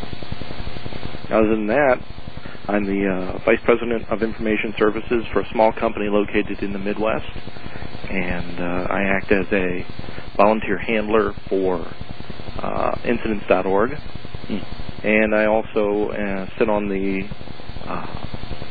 other than that, I'm the uh, Vice President of Information Services for a small company located in the Midwest, and uh, I act as a volunteer handler for uh, incidents dot org, mm. and I also uh, sit on the uh,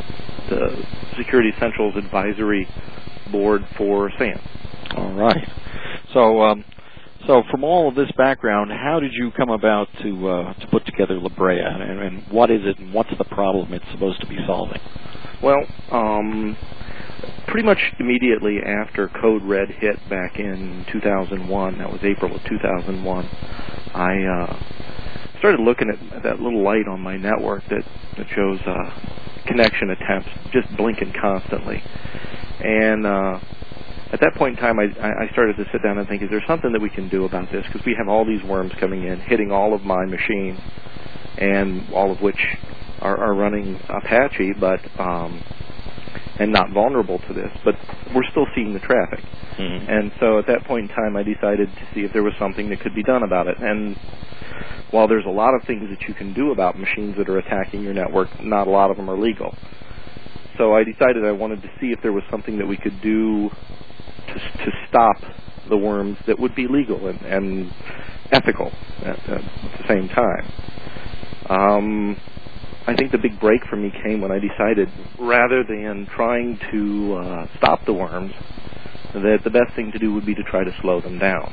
the Security Essentials Advisory Board for S A N. All right. So, um, so from all of this background, how did you come about to uh, to put together La Brea, and, and what is it, and what's the problem it's supposed to be solving? Well, um, pretty much immediately after Code Red hit back in two thousand one, that was April of two thousand one, I uh, started looking at that little light on my network that, that shows uh, connection attempts just blinking constantly. And uh, at that point in time, I, I started to sit down and think, is there something that we can do about this? Because we have all these worms coming in, hitting all of my machines, and all of which are, are running Apache, but um, and not vulnerable to this, but we're still seeing the traffic. Mm-hmm. And so at that point in time, I decided to see if there was something that could be done about it. And while there's a lot of things that you can do about machines that are attacking your network, not a lot of them are legal. So I decided I wanted to see if there was something that we could do to, to stop the worms that would be legal and, and ethical at, at the same time. Um, I think the big break for me came when I decided, rather than trying to uh, stop the worms, that the best thing to do would be to try to slow them down.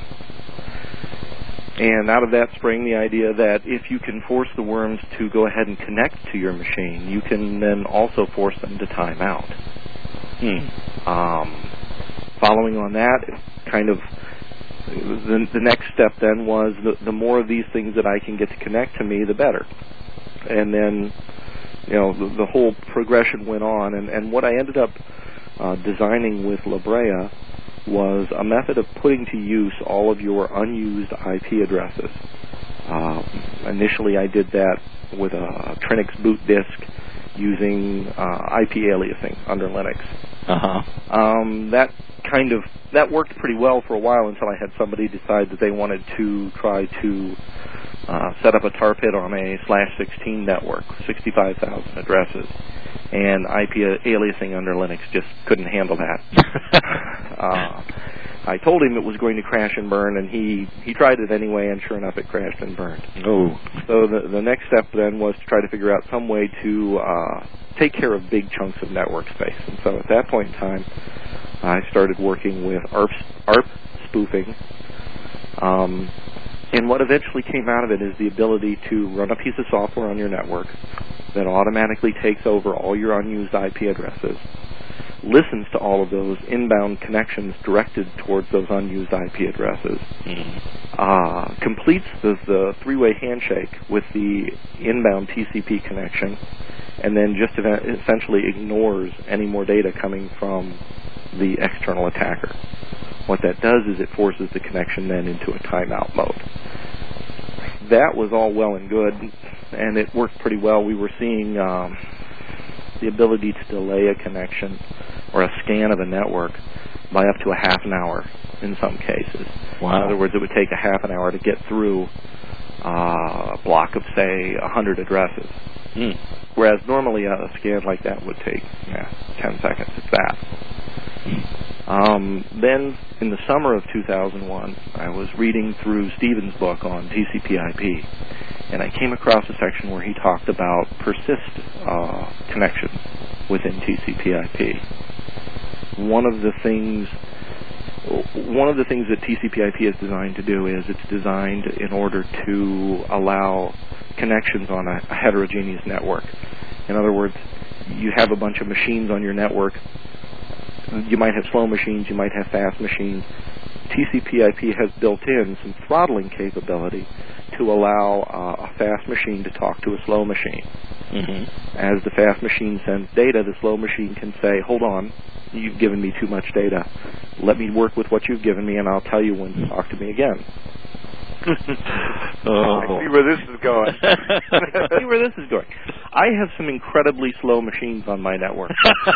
And out of that sprang the idea that if you can force the worms to go ahead and connect to your machine, you can then also force them to time out. Hmm. Um, following on that, kind of the, the next step then was the, the more of these things that I can get to connect to me, the better. And then, you know, the, the whole progression went on. And, and what I ended up uh, designing with La Brea was a method of putting to use all of your unused I P addresses. Uh, initially, I did that with a Trinix boot disk using uh, I P aliasing under Linux. Uh-huh. Um, that kind of that worked pretty well for a while until I had somebody decide that they wanted to try to uh, set up a tar pit on a slash sixteen network, sixty-five thousand addresses. And I P aliasing under Linux just couldn't handle that. uh, I told him it was going to crash and burn, and he, he tried it anyway, and sure enough, it crashed and burned. Oh. So the, the next step then was to try to figure out some way to uh, take care of big chunks of network space. And so at that point in time, I started working with A R P, A R P spoofing. Um, and what eventually came out of it is the ability to run a piece of software on your network that automatically takes over all your unused I P addresses, listens to all of those inbound connections directed towards those unused I P addresses, mm. uh, completes the, the three-way handshake with the inbound T C P connection, and then just essentially ignores any more data coming from the external attacker. What that does is it forces the connection then into a timeout mode. That was all well and good, and it worked pretty well. We were seeing um, the ability to delay a connection or a scan of a network by up to a half an hour in some cases. Wow. In other words, it would take a half an hour to get through uh, a block of, say, one hundred addresses. Mm. Whereas normally a scan like that would take yeah, ten seconds, if that. Um, then, in the summer of two thousand one, I was reading through Stephen's book on T C P I P, and I came across a section where he talked about persist uh, connections within T C P I P. One of the things, one of the things that T C P I P is designed to do is it's designed in order to allow connections on a, a heterogeneous network. In other words, you have a bunch of machines on your network. You might have slow machines, you might have fast machines. T C P I P has built in some throttling capability to allow uh, a fast machine to talk to a slow machine. Mm-hmm. As the fast machine sends data, the slow machine can say, hold on, you've given me too much data. Let me work with what you've given me, and I'll tell you when to talk to me again. oh. I see where this is going. I see where this is going. I have some incredibly slow machines on my network.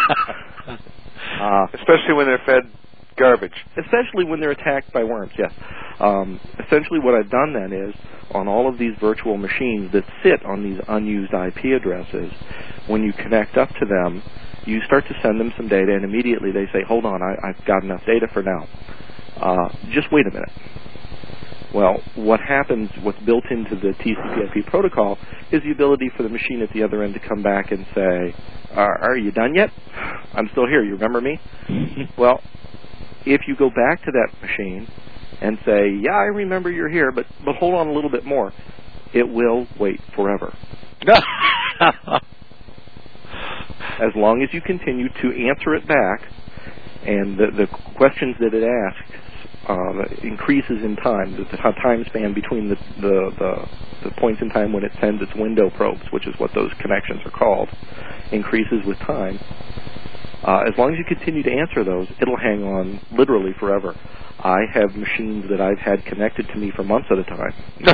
Uh, especially when they're fed garbage. Especially when they're attacked by worms, yes. Um, essentially what I've done then is, on all of these virtual machines that sit on these unused I P addresses, when you connect up to them, you start to send them some data, and immediately they say, hold on, I, I've got enough data for now. Uh, just wait a minute. Well, what happens, what's built into the T C P I P protocol is the ability for the machine at the other end to come back and say, are, are you done yet? I'm still here. You remember me? Well, if you go back to that machine and say, yeah, I remember you're here, but, but hold on a little bit more, it will wait forever. As long as you continue to answer it back, and the, the questions that it asks Uh, increases in time. The, the time span between the, the, the, the points in time when it sends its window probes, which is what those connections are called, increases with time. Uh, as long as you continue to answer those, it'll hang on literally forever. I have machines that I've had connected to me for months at a time.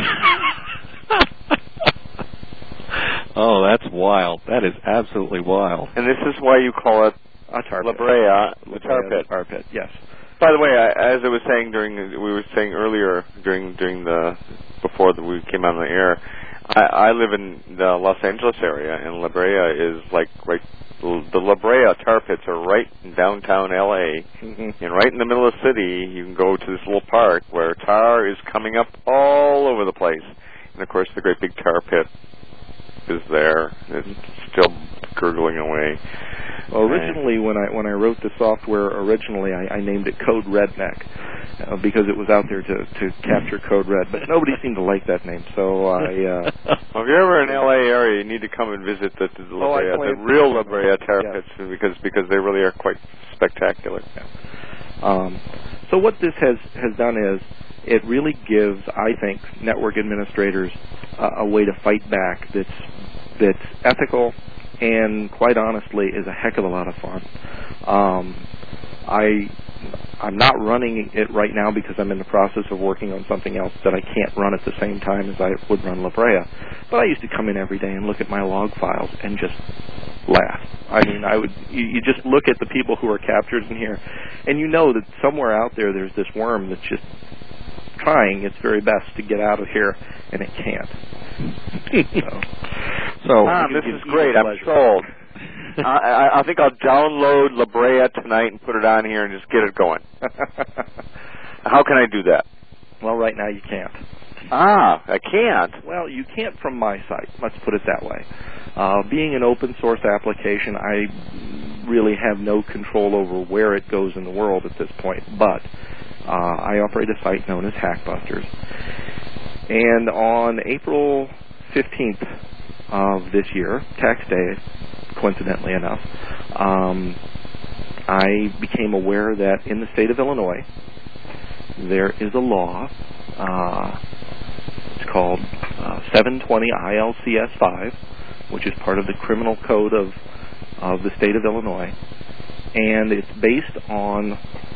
Oh, that's wild. That is absolutely wild. And this is why you call it a tar pit. La Brea, the tar pit. Tar pit, yes. By the way, I, as I was saying during, we were saying earlier during during the before the, we came on the air, I, I live in the Los Angeles area, and La Brea is like right. The La Brea tar pits are right in downtown L A, mm-hmm. and right in the middle of the city, you can go to this little park where tar is coming up all over the place, and of course the great big tar pit is there. It's still gurgling away. Well, originally, when I when I wrote the software, originally I, I named it Code Redneck uh, because it was out there to, to capture Code Red, but nobody seemed to like that name, so I. Uh, well, if you're ever in L A area, you need to come and visit the, the, La Brea, oh, the real La Brea tar yeah. pits because because they really are quite spectacular. Yeah. Um, so what this has has done is it really gives, I think, network administrators uh, a way to fight back that's that's ethical. And quite honestly, is a heck of a lot of fun. Um, I, I'm not running it right now because I'm in the process of working on something else that I can't run at the same time as I would run La Brea. But I used to come in every day and look at my log files and just laugh. I mean, I would. You, you just look at the people who are captured in here, and you know that somewhere out there there's this worm that's just trying its very best to get out of here, and it can't. so, so Tom, this is great. I'm sold. I, I think I'll download La Brea tonight and put it on here and just get it going. How can I do that? Well, right now you can't. Ah, I can't. Well, you can't from my site. Let's put it that way. Uh, being an open source application, I really have no control over where it goes in the world at this point, but uh, I operate a site known as Hackbusters. And on April fifteenth of this year, tax day, coincidentally enough, um, I became aware that in the state of Illinois, there is a law, uh, it's called uh, seven twenty I L C S five, which is part of the criminal code of, of the state of Illinois, and it's based on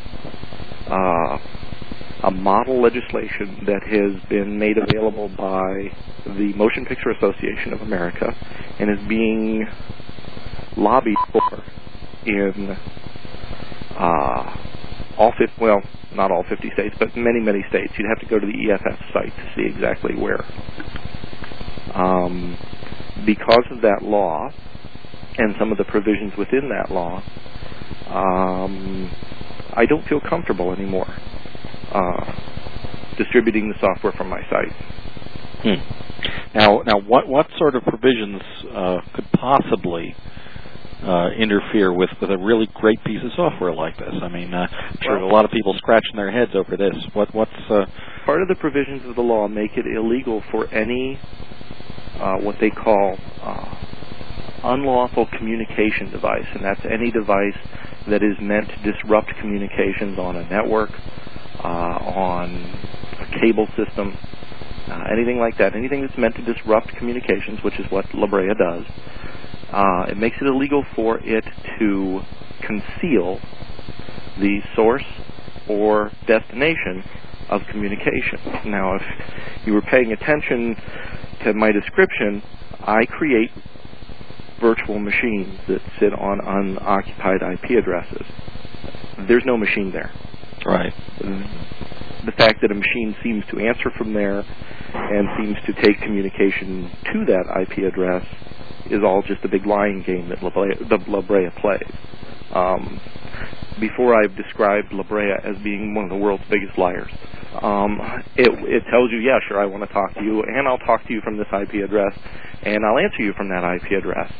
uh, a model legislation that has been made available by the Motion Picture Association of America and is being lobbied for in uh, all fifty, well, not all fifty states, but many, many states. You'd have to go to the E F F site to see exactly where. Um, because of that law and some of the provisions within that law, um, I don't feel comfortable anymore uh, distributing the software from my site. Hmm. Now, now, what what sort of provisions uh, could possibly uh, interfere with, with a really great piece of software like this? I mean, uh, I'm sure well, a lot of people scratching their heads over this. What what's uh, part of the provisions of the law make it illegal for any uh, what they call uh, unlawful communication device, and that's any device that is meant to disrupt communications on a network, uh, on a cable system, uh, anything like that, anything that's meant to disrupt communications, which is what La Brea does. Uh, it makes it illegal for it to conceal the source or destination of communication. Now, if you were paying attention to my description, I create virtual machines that sit on unoccupied I P addresses. There's no machine there. right? The fact that a machine seems to answer from there and seems to take communication to that I P address is all just a big lying game that La Brea, the La Brea plays. Um, before I've described La Brea as being one of the world's biggest liars. Um, it, it tells you, yeah, sure, I want to talk to you, and I'll talk to you from this I P address, and I'll answer you from that I P address.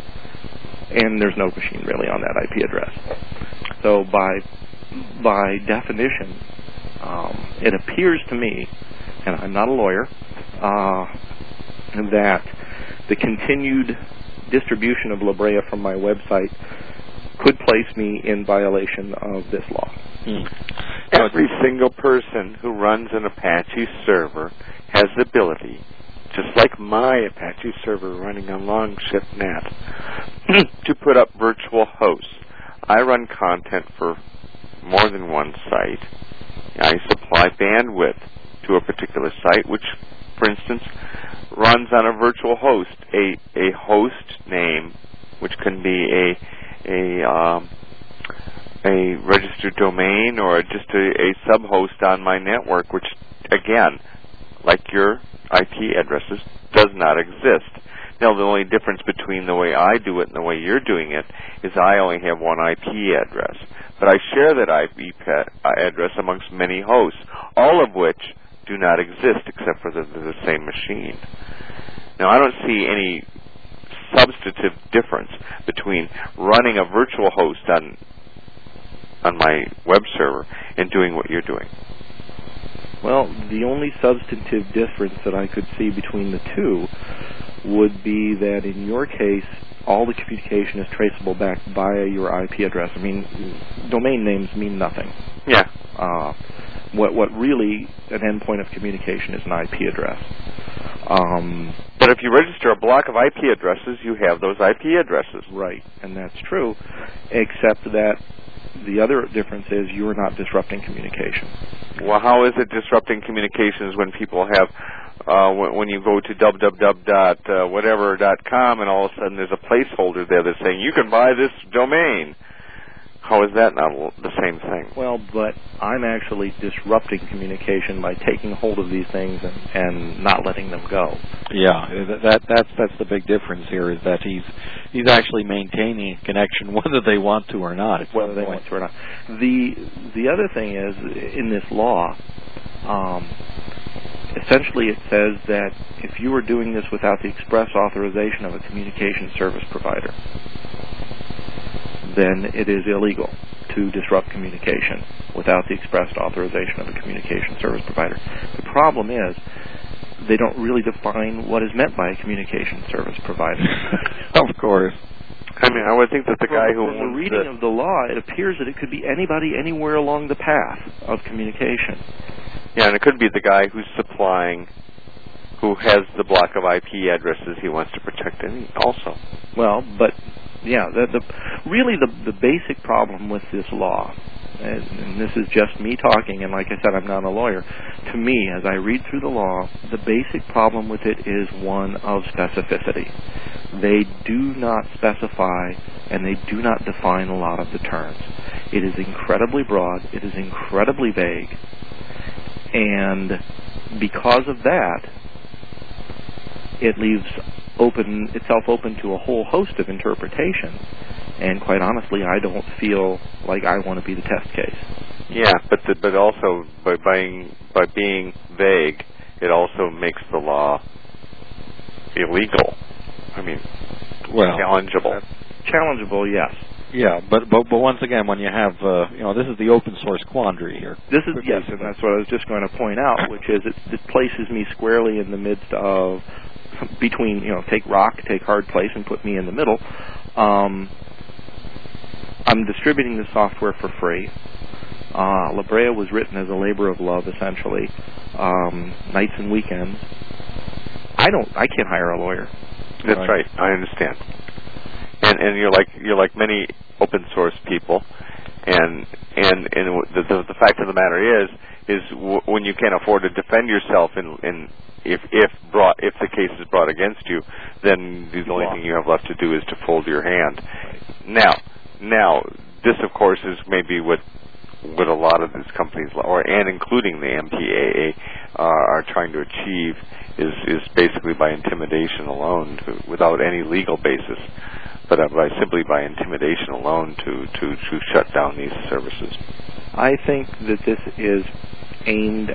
And there's no machine really on that I P address. So by by definition, um, it appears to me, and I'm not a lawyer, uh, that the continued distribution of La Brea from my website could place me in violation of this law. Hmm. Every single person who runs an Apache server has the ability, just like my Apache server running on Longship Net, to put up virtual hosts. I run content for more than one site. I supply bandwidth to a particular site, which, for instance, runs on a virtual host, a, a host name, which can be a a um, a registered domain or just a, a sub-host on my network, which, again, like your I P addresses, does not exist. Now, the only difference between the way I do it and the way you're doing it is I only have one I P address. But I share that I P address amongst many hosts, all of which do not exist except for the, the same machine. Now, I don't see any substantive difference between running a virtual host on on my web server and doing what you're doing. Well, the only substantive difference that I could see between the two would be that in your case, all the communication is traceable back via your I P address. I mean, domain names mean nothing. Yeah. Uh, what what really an endpoint of communication is an I P address. Um, but if you register a block of I P addresses, you have those I P addresses. Right, and that's true, except that the other difference is you're not disrupting communication. Well, how is it disrupting communications when people have, uh, when, when you go to w w w dot whatever dot com and all of a sudden there's a placeholder there that's saying you can buy this domain? How is that not the same thing? Well, but I'm actually disrupting communication by taking hold of these things and, and not letting them go. Yeah, that that's that's the big difference here, is that he's he's actually maintaining a connection whether they want to or not. It's whether they want to or not. The the other thing is, in this law, um, essentially it says that if you are doing this without the express authorization of a communication service provider, then it is illegal to disrupt communication without the expressed authorization of a communication service provider. The problem is they don't really define what is meant by a communication service provider. Of course. I mean, I would think that the guy who From the owns reading the of the law, it appears that it could be anybody anywhere along the path of communication. Yeah, and it could be the guy who's supplying, who has the block of I P addresses he wants to protect also. Well, but yeah, the, the really the the basic problem with this law, and, and this is just me talking, and like I said, I'm not a lawyer. To me, as I read through the law, the basic problem with it is one of specificity. They do not specify, and they do not define a lot of the terms. It is incredibly broad. It is incredibly vague, and because of that, it leaves open itself open to a whole host of interpretations, and quite honestly, I don't feel like I want to be the test case. Yeah, but the, but also by being by being vague, it also makes the law illegal. I mean, well, challengeable. Challengeable, yes. Yeah, but, but but once again, when you have uh, you know, this is the open source quandary here. This is yes, and that's what I was just going to point out, which is it, it places me squarely in the midst of between you know take rock, take hard place, and put me in the middle. Um, I'm distributing the software for free. Uh, La Brea was written as a labor of love, essentially, um, nights and weekends. I don't, I can't hire a lawyer. That's right. right. I understand. And and you're like you're like many open source people, and and and the the, the fact of the matter is is w- when you can't afford to defend yourself in in if if brought if the case is brought against you, then the only thing you have left to do is to fold your hand. Right. Now now this of course is maybe what what a lot of these companies, or and including the M P A A, uh, are trying to achieve is is basically by intimidation alone, to, without any legal basis, but uh, by simply by intimidation alone to, to to shut down these services. I think that this is aimed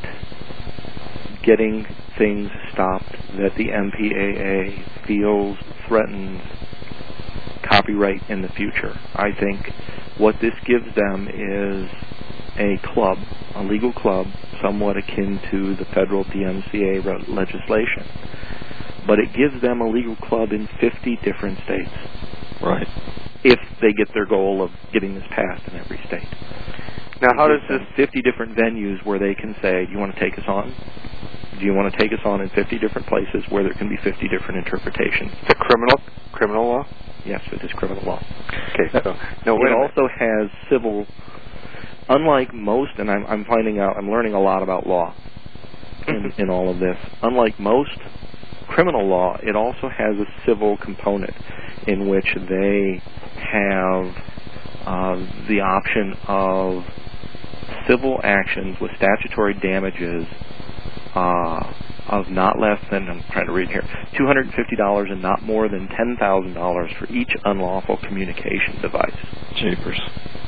at getting things stopped that the M P A A feels threatens copyright in the future. I think what this gives them is a club, a legal club, somewhat akin to the federal D M C A re- legislation. But it gives them a legal club in fifty different states. Right. If they get their goal of getting this passed in every state. Now, how does this... fifty different venues where they can say, do you want to take us on? Do you want to take us on in fifty different places where there can be fifty different interpretations? The criminal criminal law? Yes, it is criminal law. Okay, so... No, it also has civil... Unlike most, and I'm, I'm finding out, I'm learning a lot about law in, in all of this. Unlike most criminal law, it also has a civil component in which they have uh, the option of civil actions with statutory damages uh, of not less than, I'm trying to read here, two hundred fifty dollars and not more than ten thousand dollars for each unlawful communication device. Jeepers.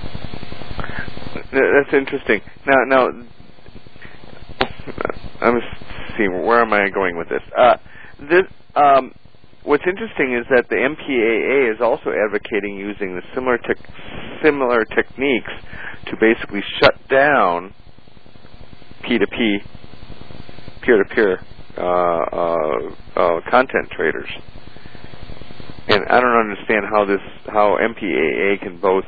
That's interesting. Now, now, I'm see where am I going with this? Uh, this, um, what's interesting is that the M P A A is also advocating using the similar te- similar techniques to basically shut down P two P, peer-to-peer uh, uh, uh, content traders. And I don't understand how this, how M P A A can both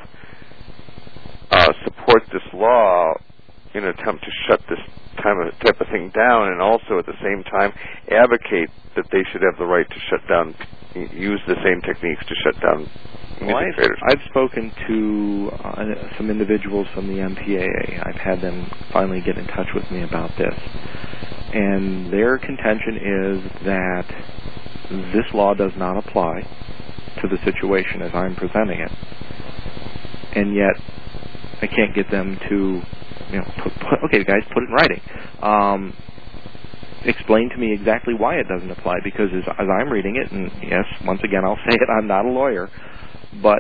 Uh, support this law in an attempt to shut this type of, type of thing down, and also at the same time advocate that they should have the right to shut down, use the same techniques to shut down well, music I've, traders. I've spoken to uh, some individuals from the M P A A. I've had them finally get in touch with me about this. And their contention is that this law does not apply to the situation as I'm presenting it. And yet, I can't get them to, you know, put, put, okay, guys, put it in writing. Um, explain to me exactly why it doesn't apply, because as, as I'm reading it, and yes, once again, I'll say it, I'm not a lawyer, but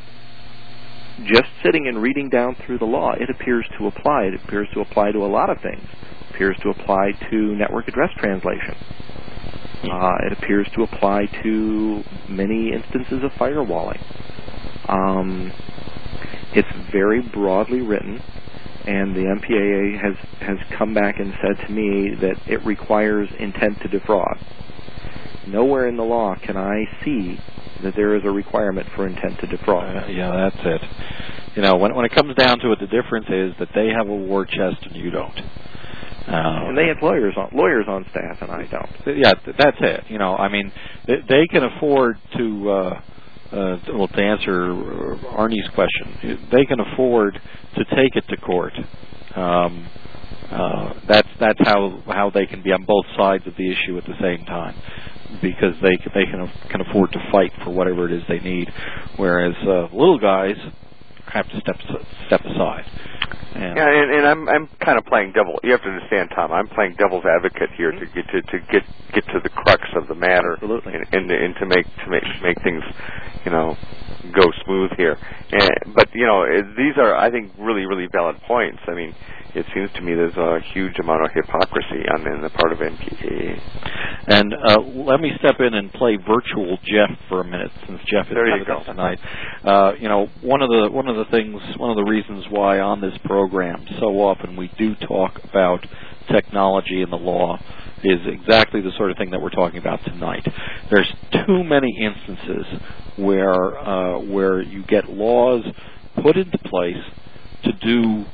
just sitting and reading down through the law, it appears to apply. It appears to apply to a lot of things. It appears to apply to network address translation. Uh, it appears to apply to many instances of firewalling. Um... It's very broadly written, and the M P A A has, has come back and said to me that it requires intent to defraud. Nowhere in the law can I see that there is a requirement for intent to defraud. Uh, yeah, that's it. You know, when when it comes down to it, the difference is that they have a war chest and you don't. Uh, and they have lawyers on lawyers on staff, and I don't. Yeah, that's it. You know, I mean, they, they can afford to. Uh, Uh, well, to answer Arnie's question, they can afford to take it to court. Um, uh, that's that's how how they can be on both sides of the issue at the same time, because they they can can afford to fight for whatever it is they need, whereas uh, little guys have to step step aside. And yeah, and, and I'm I'm kind of playing devil. You have to understand, Tom. I'm playing devil's advocate here to get to, to get get to the crux of the matter, Absolutely. and, and, and to make to make make things, you know, go smooth here. And, but you know, it, these are, I think, really really valid points. I mean, it seems to me there's a huge amount of hypocrisy on in the part of M P A A. And uh, let me step in and play virtual Jeff for a minute, since Jeff is There you with go. us tonight. Uh, you know, one of the one of the things, one of the reasons why on this program so often we do talk about technology and the law is exactly the sort of thing that we're talking about tonight. There's too many instances where uh, where you get laws put into place to do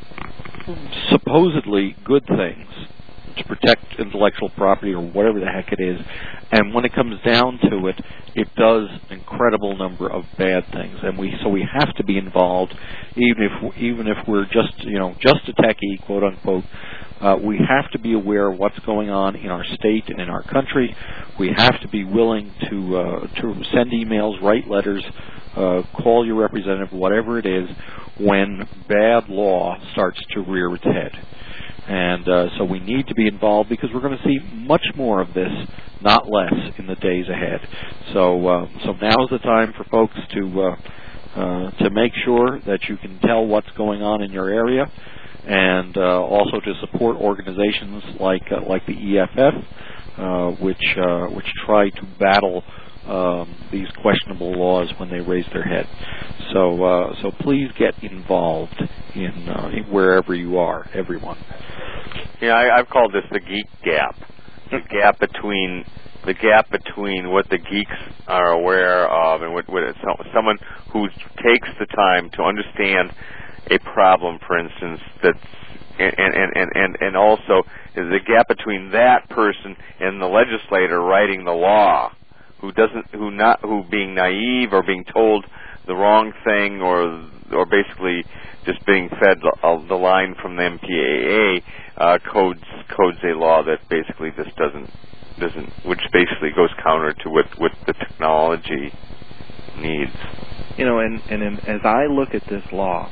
supposedly good things, to protect intellectual property or whatever the heck it is, and when it comes down to it, it does an incredible number of bad things, and we so we have to be involved, even if even if we're just you know just a techie, quote unquote. Uh, we have to be aware of what's going on in our state and in our country. We have to be willing to uh, to send emails, write letters, uh, call your representative, whatever it is, when bad law starts to rear its head. And uh, so we need to be involved, because we're going to see much more of this, not less, in the days ahead. So uh, so now's the time for folks to uh, uh, to make sure that you can tell what's going on in your area, and uh, also to support organizations like uh, like the E F F, uh, which uh, which try to battle um, these questionable laws when they raise their head. So uh, so please get involved in, uh, in wherever you are, everyone. Yeah, I, I've called this the geek gap. The gap between the gap between what the geeks are aware of and what, what someone who takes the time to understand a problem, for instance, that's and and and and, and also the gap between that person and the legislator writing the law, who doesn't, who not, who being naive or being told the wrong thing, or or basically just being fed the, the line from the M P A A uh, codes codes a law that basically just doesn't doesn't, which basically goes counter to what what the technology needs. You know, and and in, as I look at this law,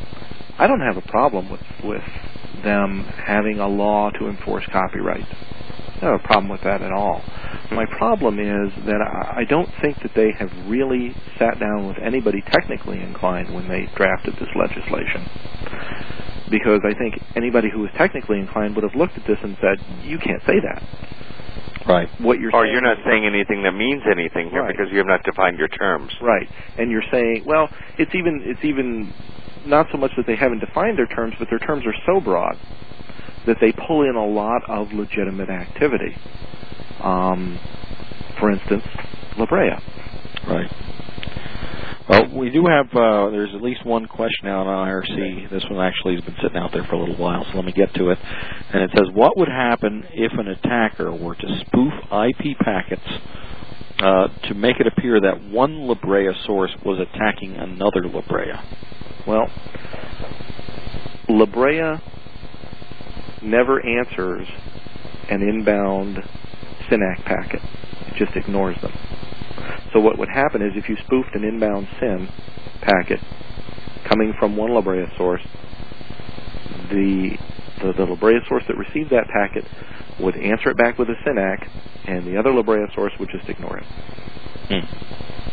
I don't have a problem with with them having a law to enforce copyright. I don't have a problem with that at all. My problem is that I don't think that they have really sat down with anybody technically inclined when they drafted this legislation. Because I think anybody who was technically inclined would have looked at this and said, you can't say that. Right. What you're or saying you're not saying anything that means anything here, right, because you have not defined your terms. Right. And you're saying, well, it's even it's even not so much that they haven't defined their terms, but their terms are so broad that they pull in a lot of legitimate activity. Um, for instance, La Brea. Right. Well, we do have, uh, there's at least one question out on I R C. This one actually has been sitting out there for a little while, so let me get to it. And it says, what would happen if an attacker were to spoof I P packets uh, to make it appear that one La Brea source was attacking another La Brea? Well, La Brea never answers an inbound S Y N A C packet. It just ignores them. So what would happen is if you spoofed an inbound S I N packet coming from one La Brea source, the, the, the La Brea source that received that packet would answer it back with a S Y N A C, and the other La Brea source would just ignore it. Hmm.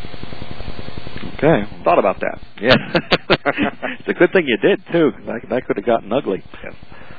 Okay. Thought about that. Yeah. It's a good thing you did, too, because that, that could have gotten ugly. Yes.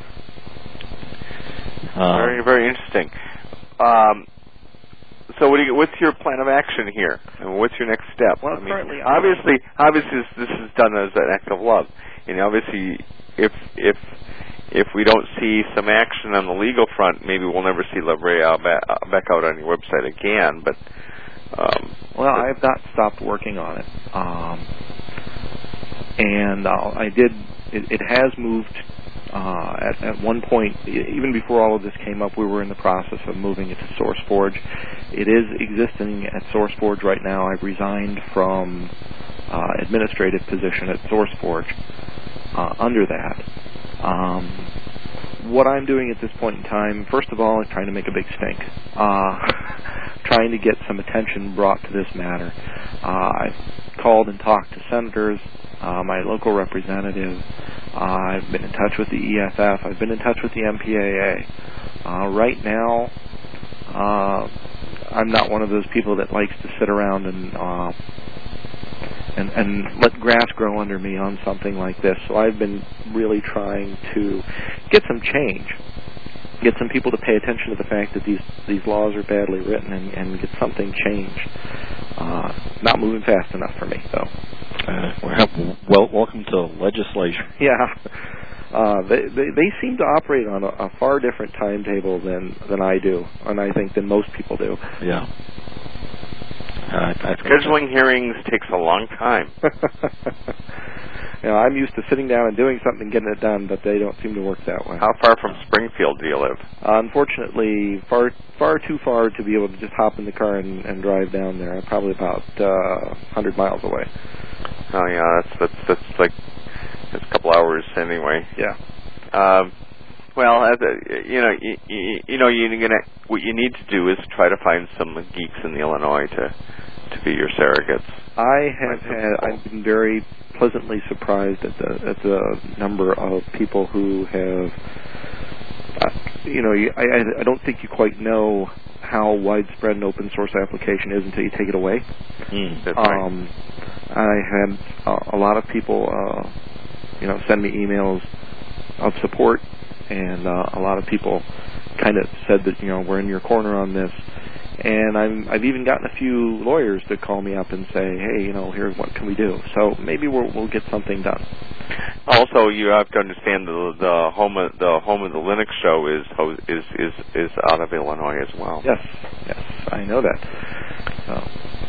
Um, very, very interesting. Um, so, what do you, what's your plan of action here, and what's your next step? Well, I mean, currently, obviously, obviously, this, this is done as an act of love, and obviously, if if if we don't see some action on the legal front, maybe we'll never see La Brea back, back out on your website again. But um, well, I have not stopped working on it, um, and uh, I did. It, it has moved. Uh, at, at one point, even before all of this came up, we were in the process of moving it to SourceForge. It is existing at SourceForge right now. I've resigned from uh, administrative position at SourceForge uh, under that. Um, what I'm doing at this point in time, first of all, is trying to make a big stink. Uh, trying to get some attention brought to this matter. Uh, I've called and talked to senators, uh, my local representatives. Uh, I've been in touch with the E F F. I've been in touch with the M P A A. Uh, right now, uh, I'm not one of those people that likes to sit around and uh, and, and let grass grow under me on something like this. So I've been really trying to get some change, get some people to pay attention to the fact that these, these laws are badly written, and, and get something changed. Uh, not moving fast enough for me, though. Uh, well, welcome to legislation. Yeah. Uh, they, they they seem to operate on a, a far different timetable than, than I do, and I think than most people do. Yeah. Uh, Scheduling hearings takes a long time. You know, I'm used to sitting down and doing something, getting it done, but they don't seem to work that way. How far from Springfield do you live? Uh, unfortunately, far far too far to be able to just hop in the car and, and drive down there. I'm probably about uh, one hundred miles away. Oh yeah, that's that's that's like that's a couple hours anyway. Yeah. Um, well, as a, you know, you, you, you know, you're gonna what you need to do is try to find some geeks in Illinois to to be your surrogates. I have had. I've been very pleasantly surprised at the at the number of people who have. Uh, you know, you, I I don't think you quite know how widespread an open source application is until you take it away. Mm, that's um, right. I had uh, a lot of people, uh, you know, send me emails of support, and uh, a lot of people kind of said that, you know, we're in your corner on this. And I'm, I've even gotten a few lawyers to call me up and say, hey, you know, here's what can we do. So maybe we'll, we'll get something done. Also, you have to understand the the home of the home of the Linux show is is is is out of Illinois as well. Yes, yes, I know that. So.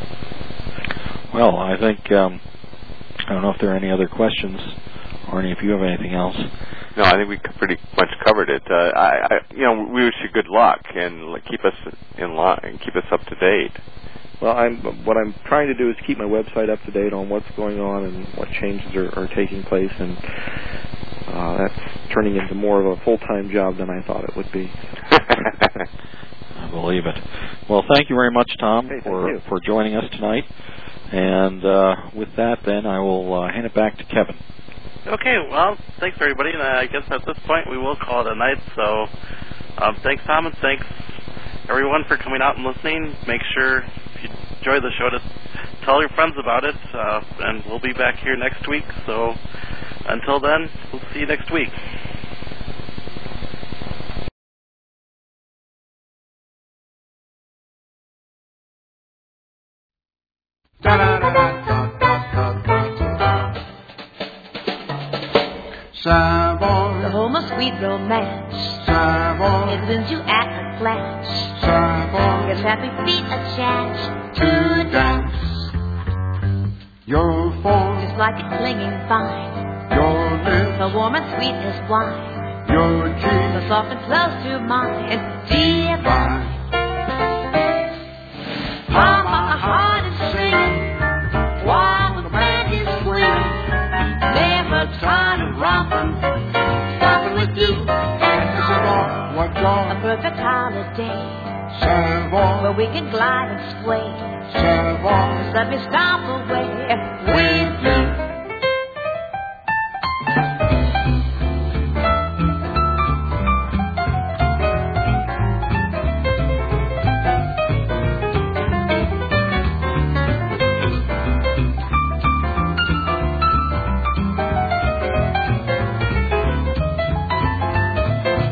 Well, I think um, I don't know if there are any other questions, or any if you have anything else. No, I think we pretty much covered it. Uh, I, I, you know, we wish you good luck and keep us in line and keep us up to date. Well, I'm what I'm trying to do is keep my website up to date on what's going on and what changes are, are taking place, and uh, that's turning into more of a full-time job than I thought it would be. I believe it. Well, thank you very much, Tom, hey, for you. for joining us tonight. And uh, with that, then I will uh, hand it back to Kevin. Okay, well, thanks everybody, and I guess at this point we will call it a night. So, um, thanks Tom, and thanks everyone for coming out and listening. Make sure if you enjoy the show to tell your friends about it, uh, and we'll be back here next week. So, until then, we'll see you next week. Savoy, the home of sweet romance. Savoy, it wins you at a glance. Savoy, gives happy feet a chance to dance. Your form is like a clinging vine. Your lips so warm and sweet as wine. Your cheeks so soft and close to mine. Divine. How my heart is singing while the band is swinging. Never try to romp 'em, stopping with you. Savoy, what joy, a perfect holiday. Savoy, where we can glide and sway. Savoy, just let me stop away with you.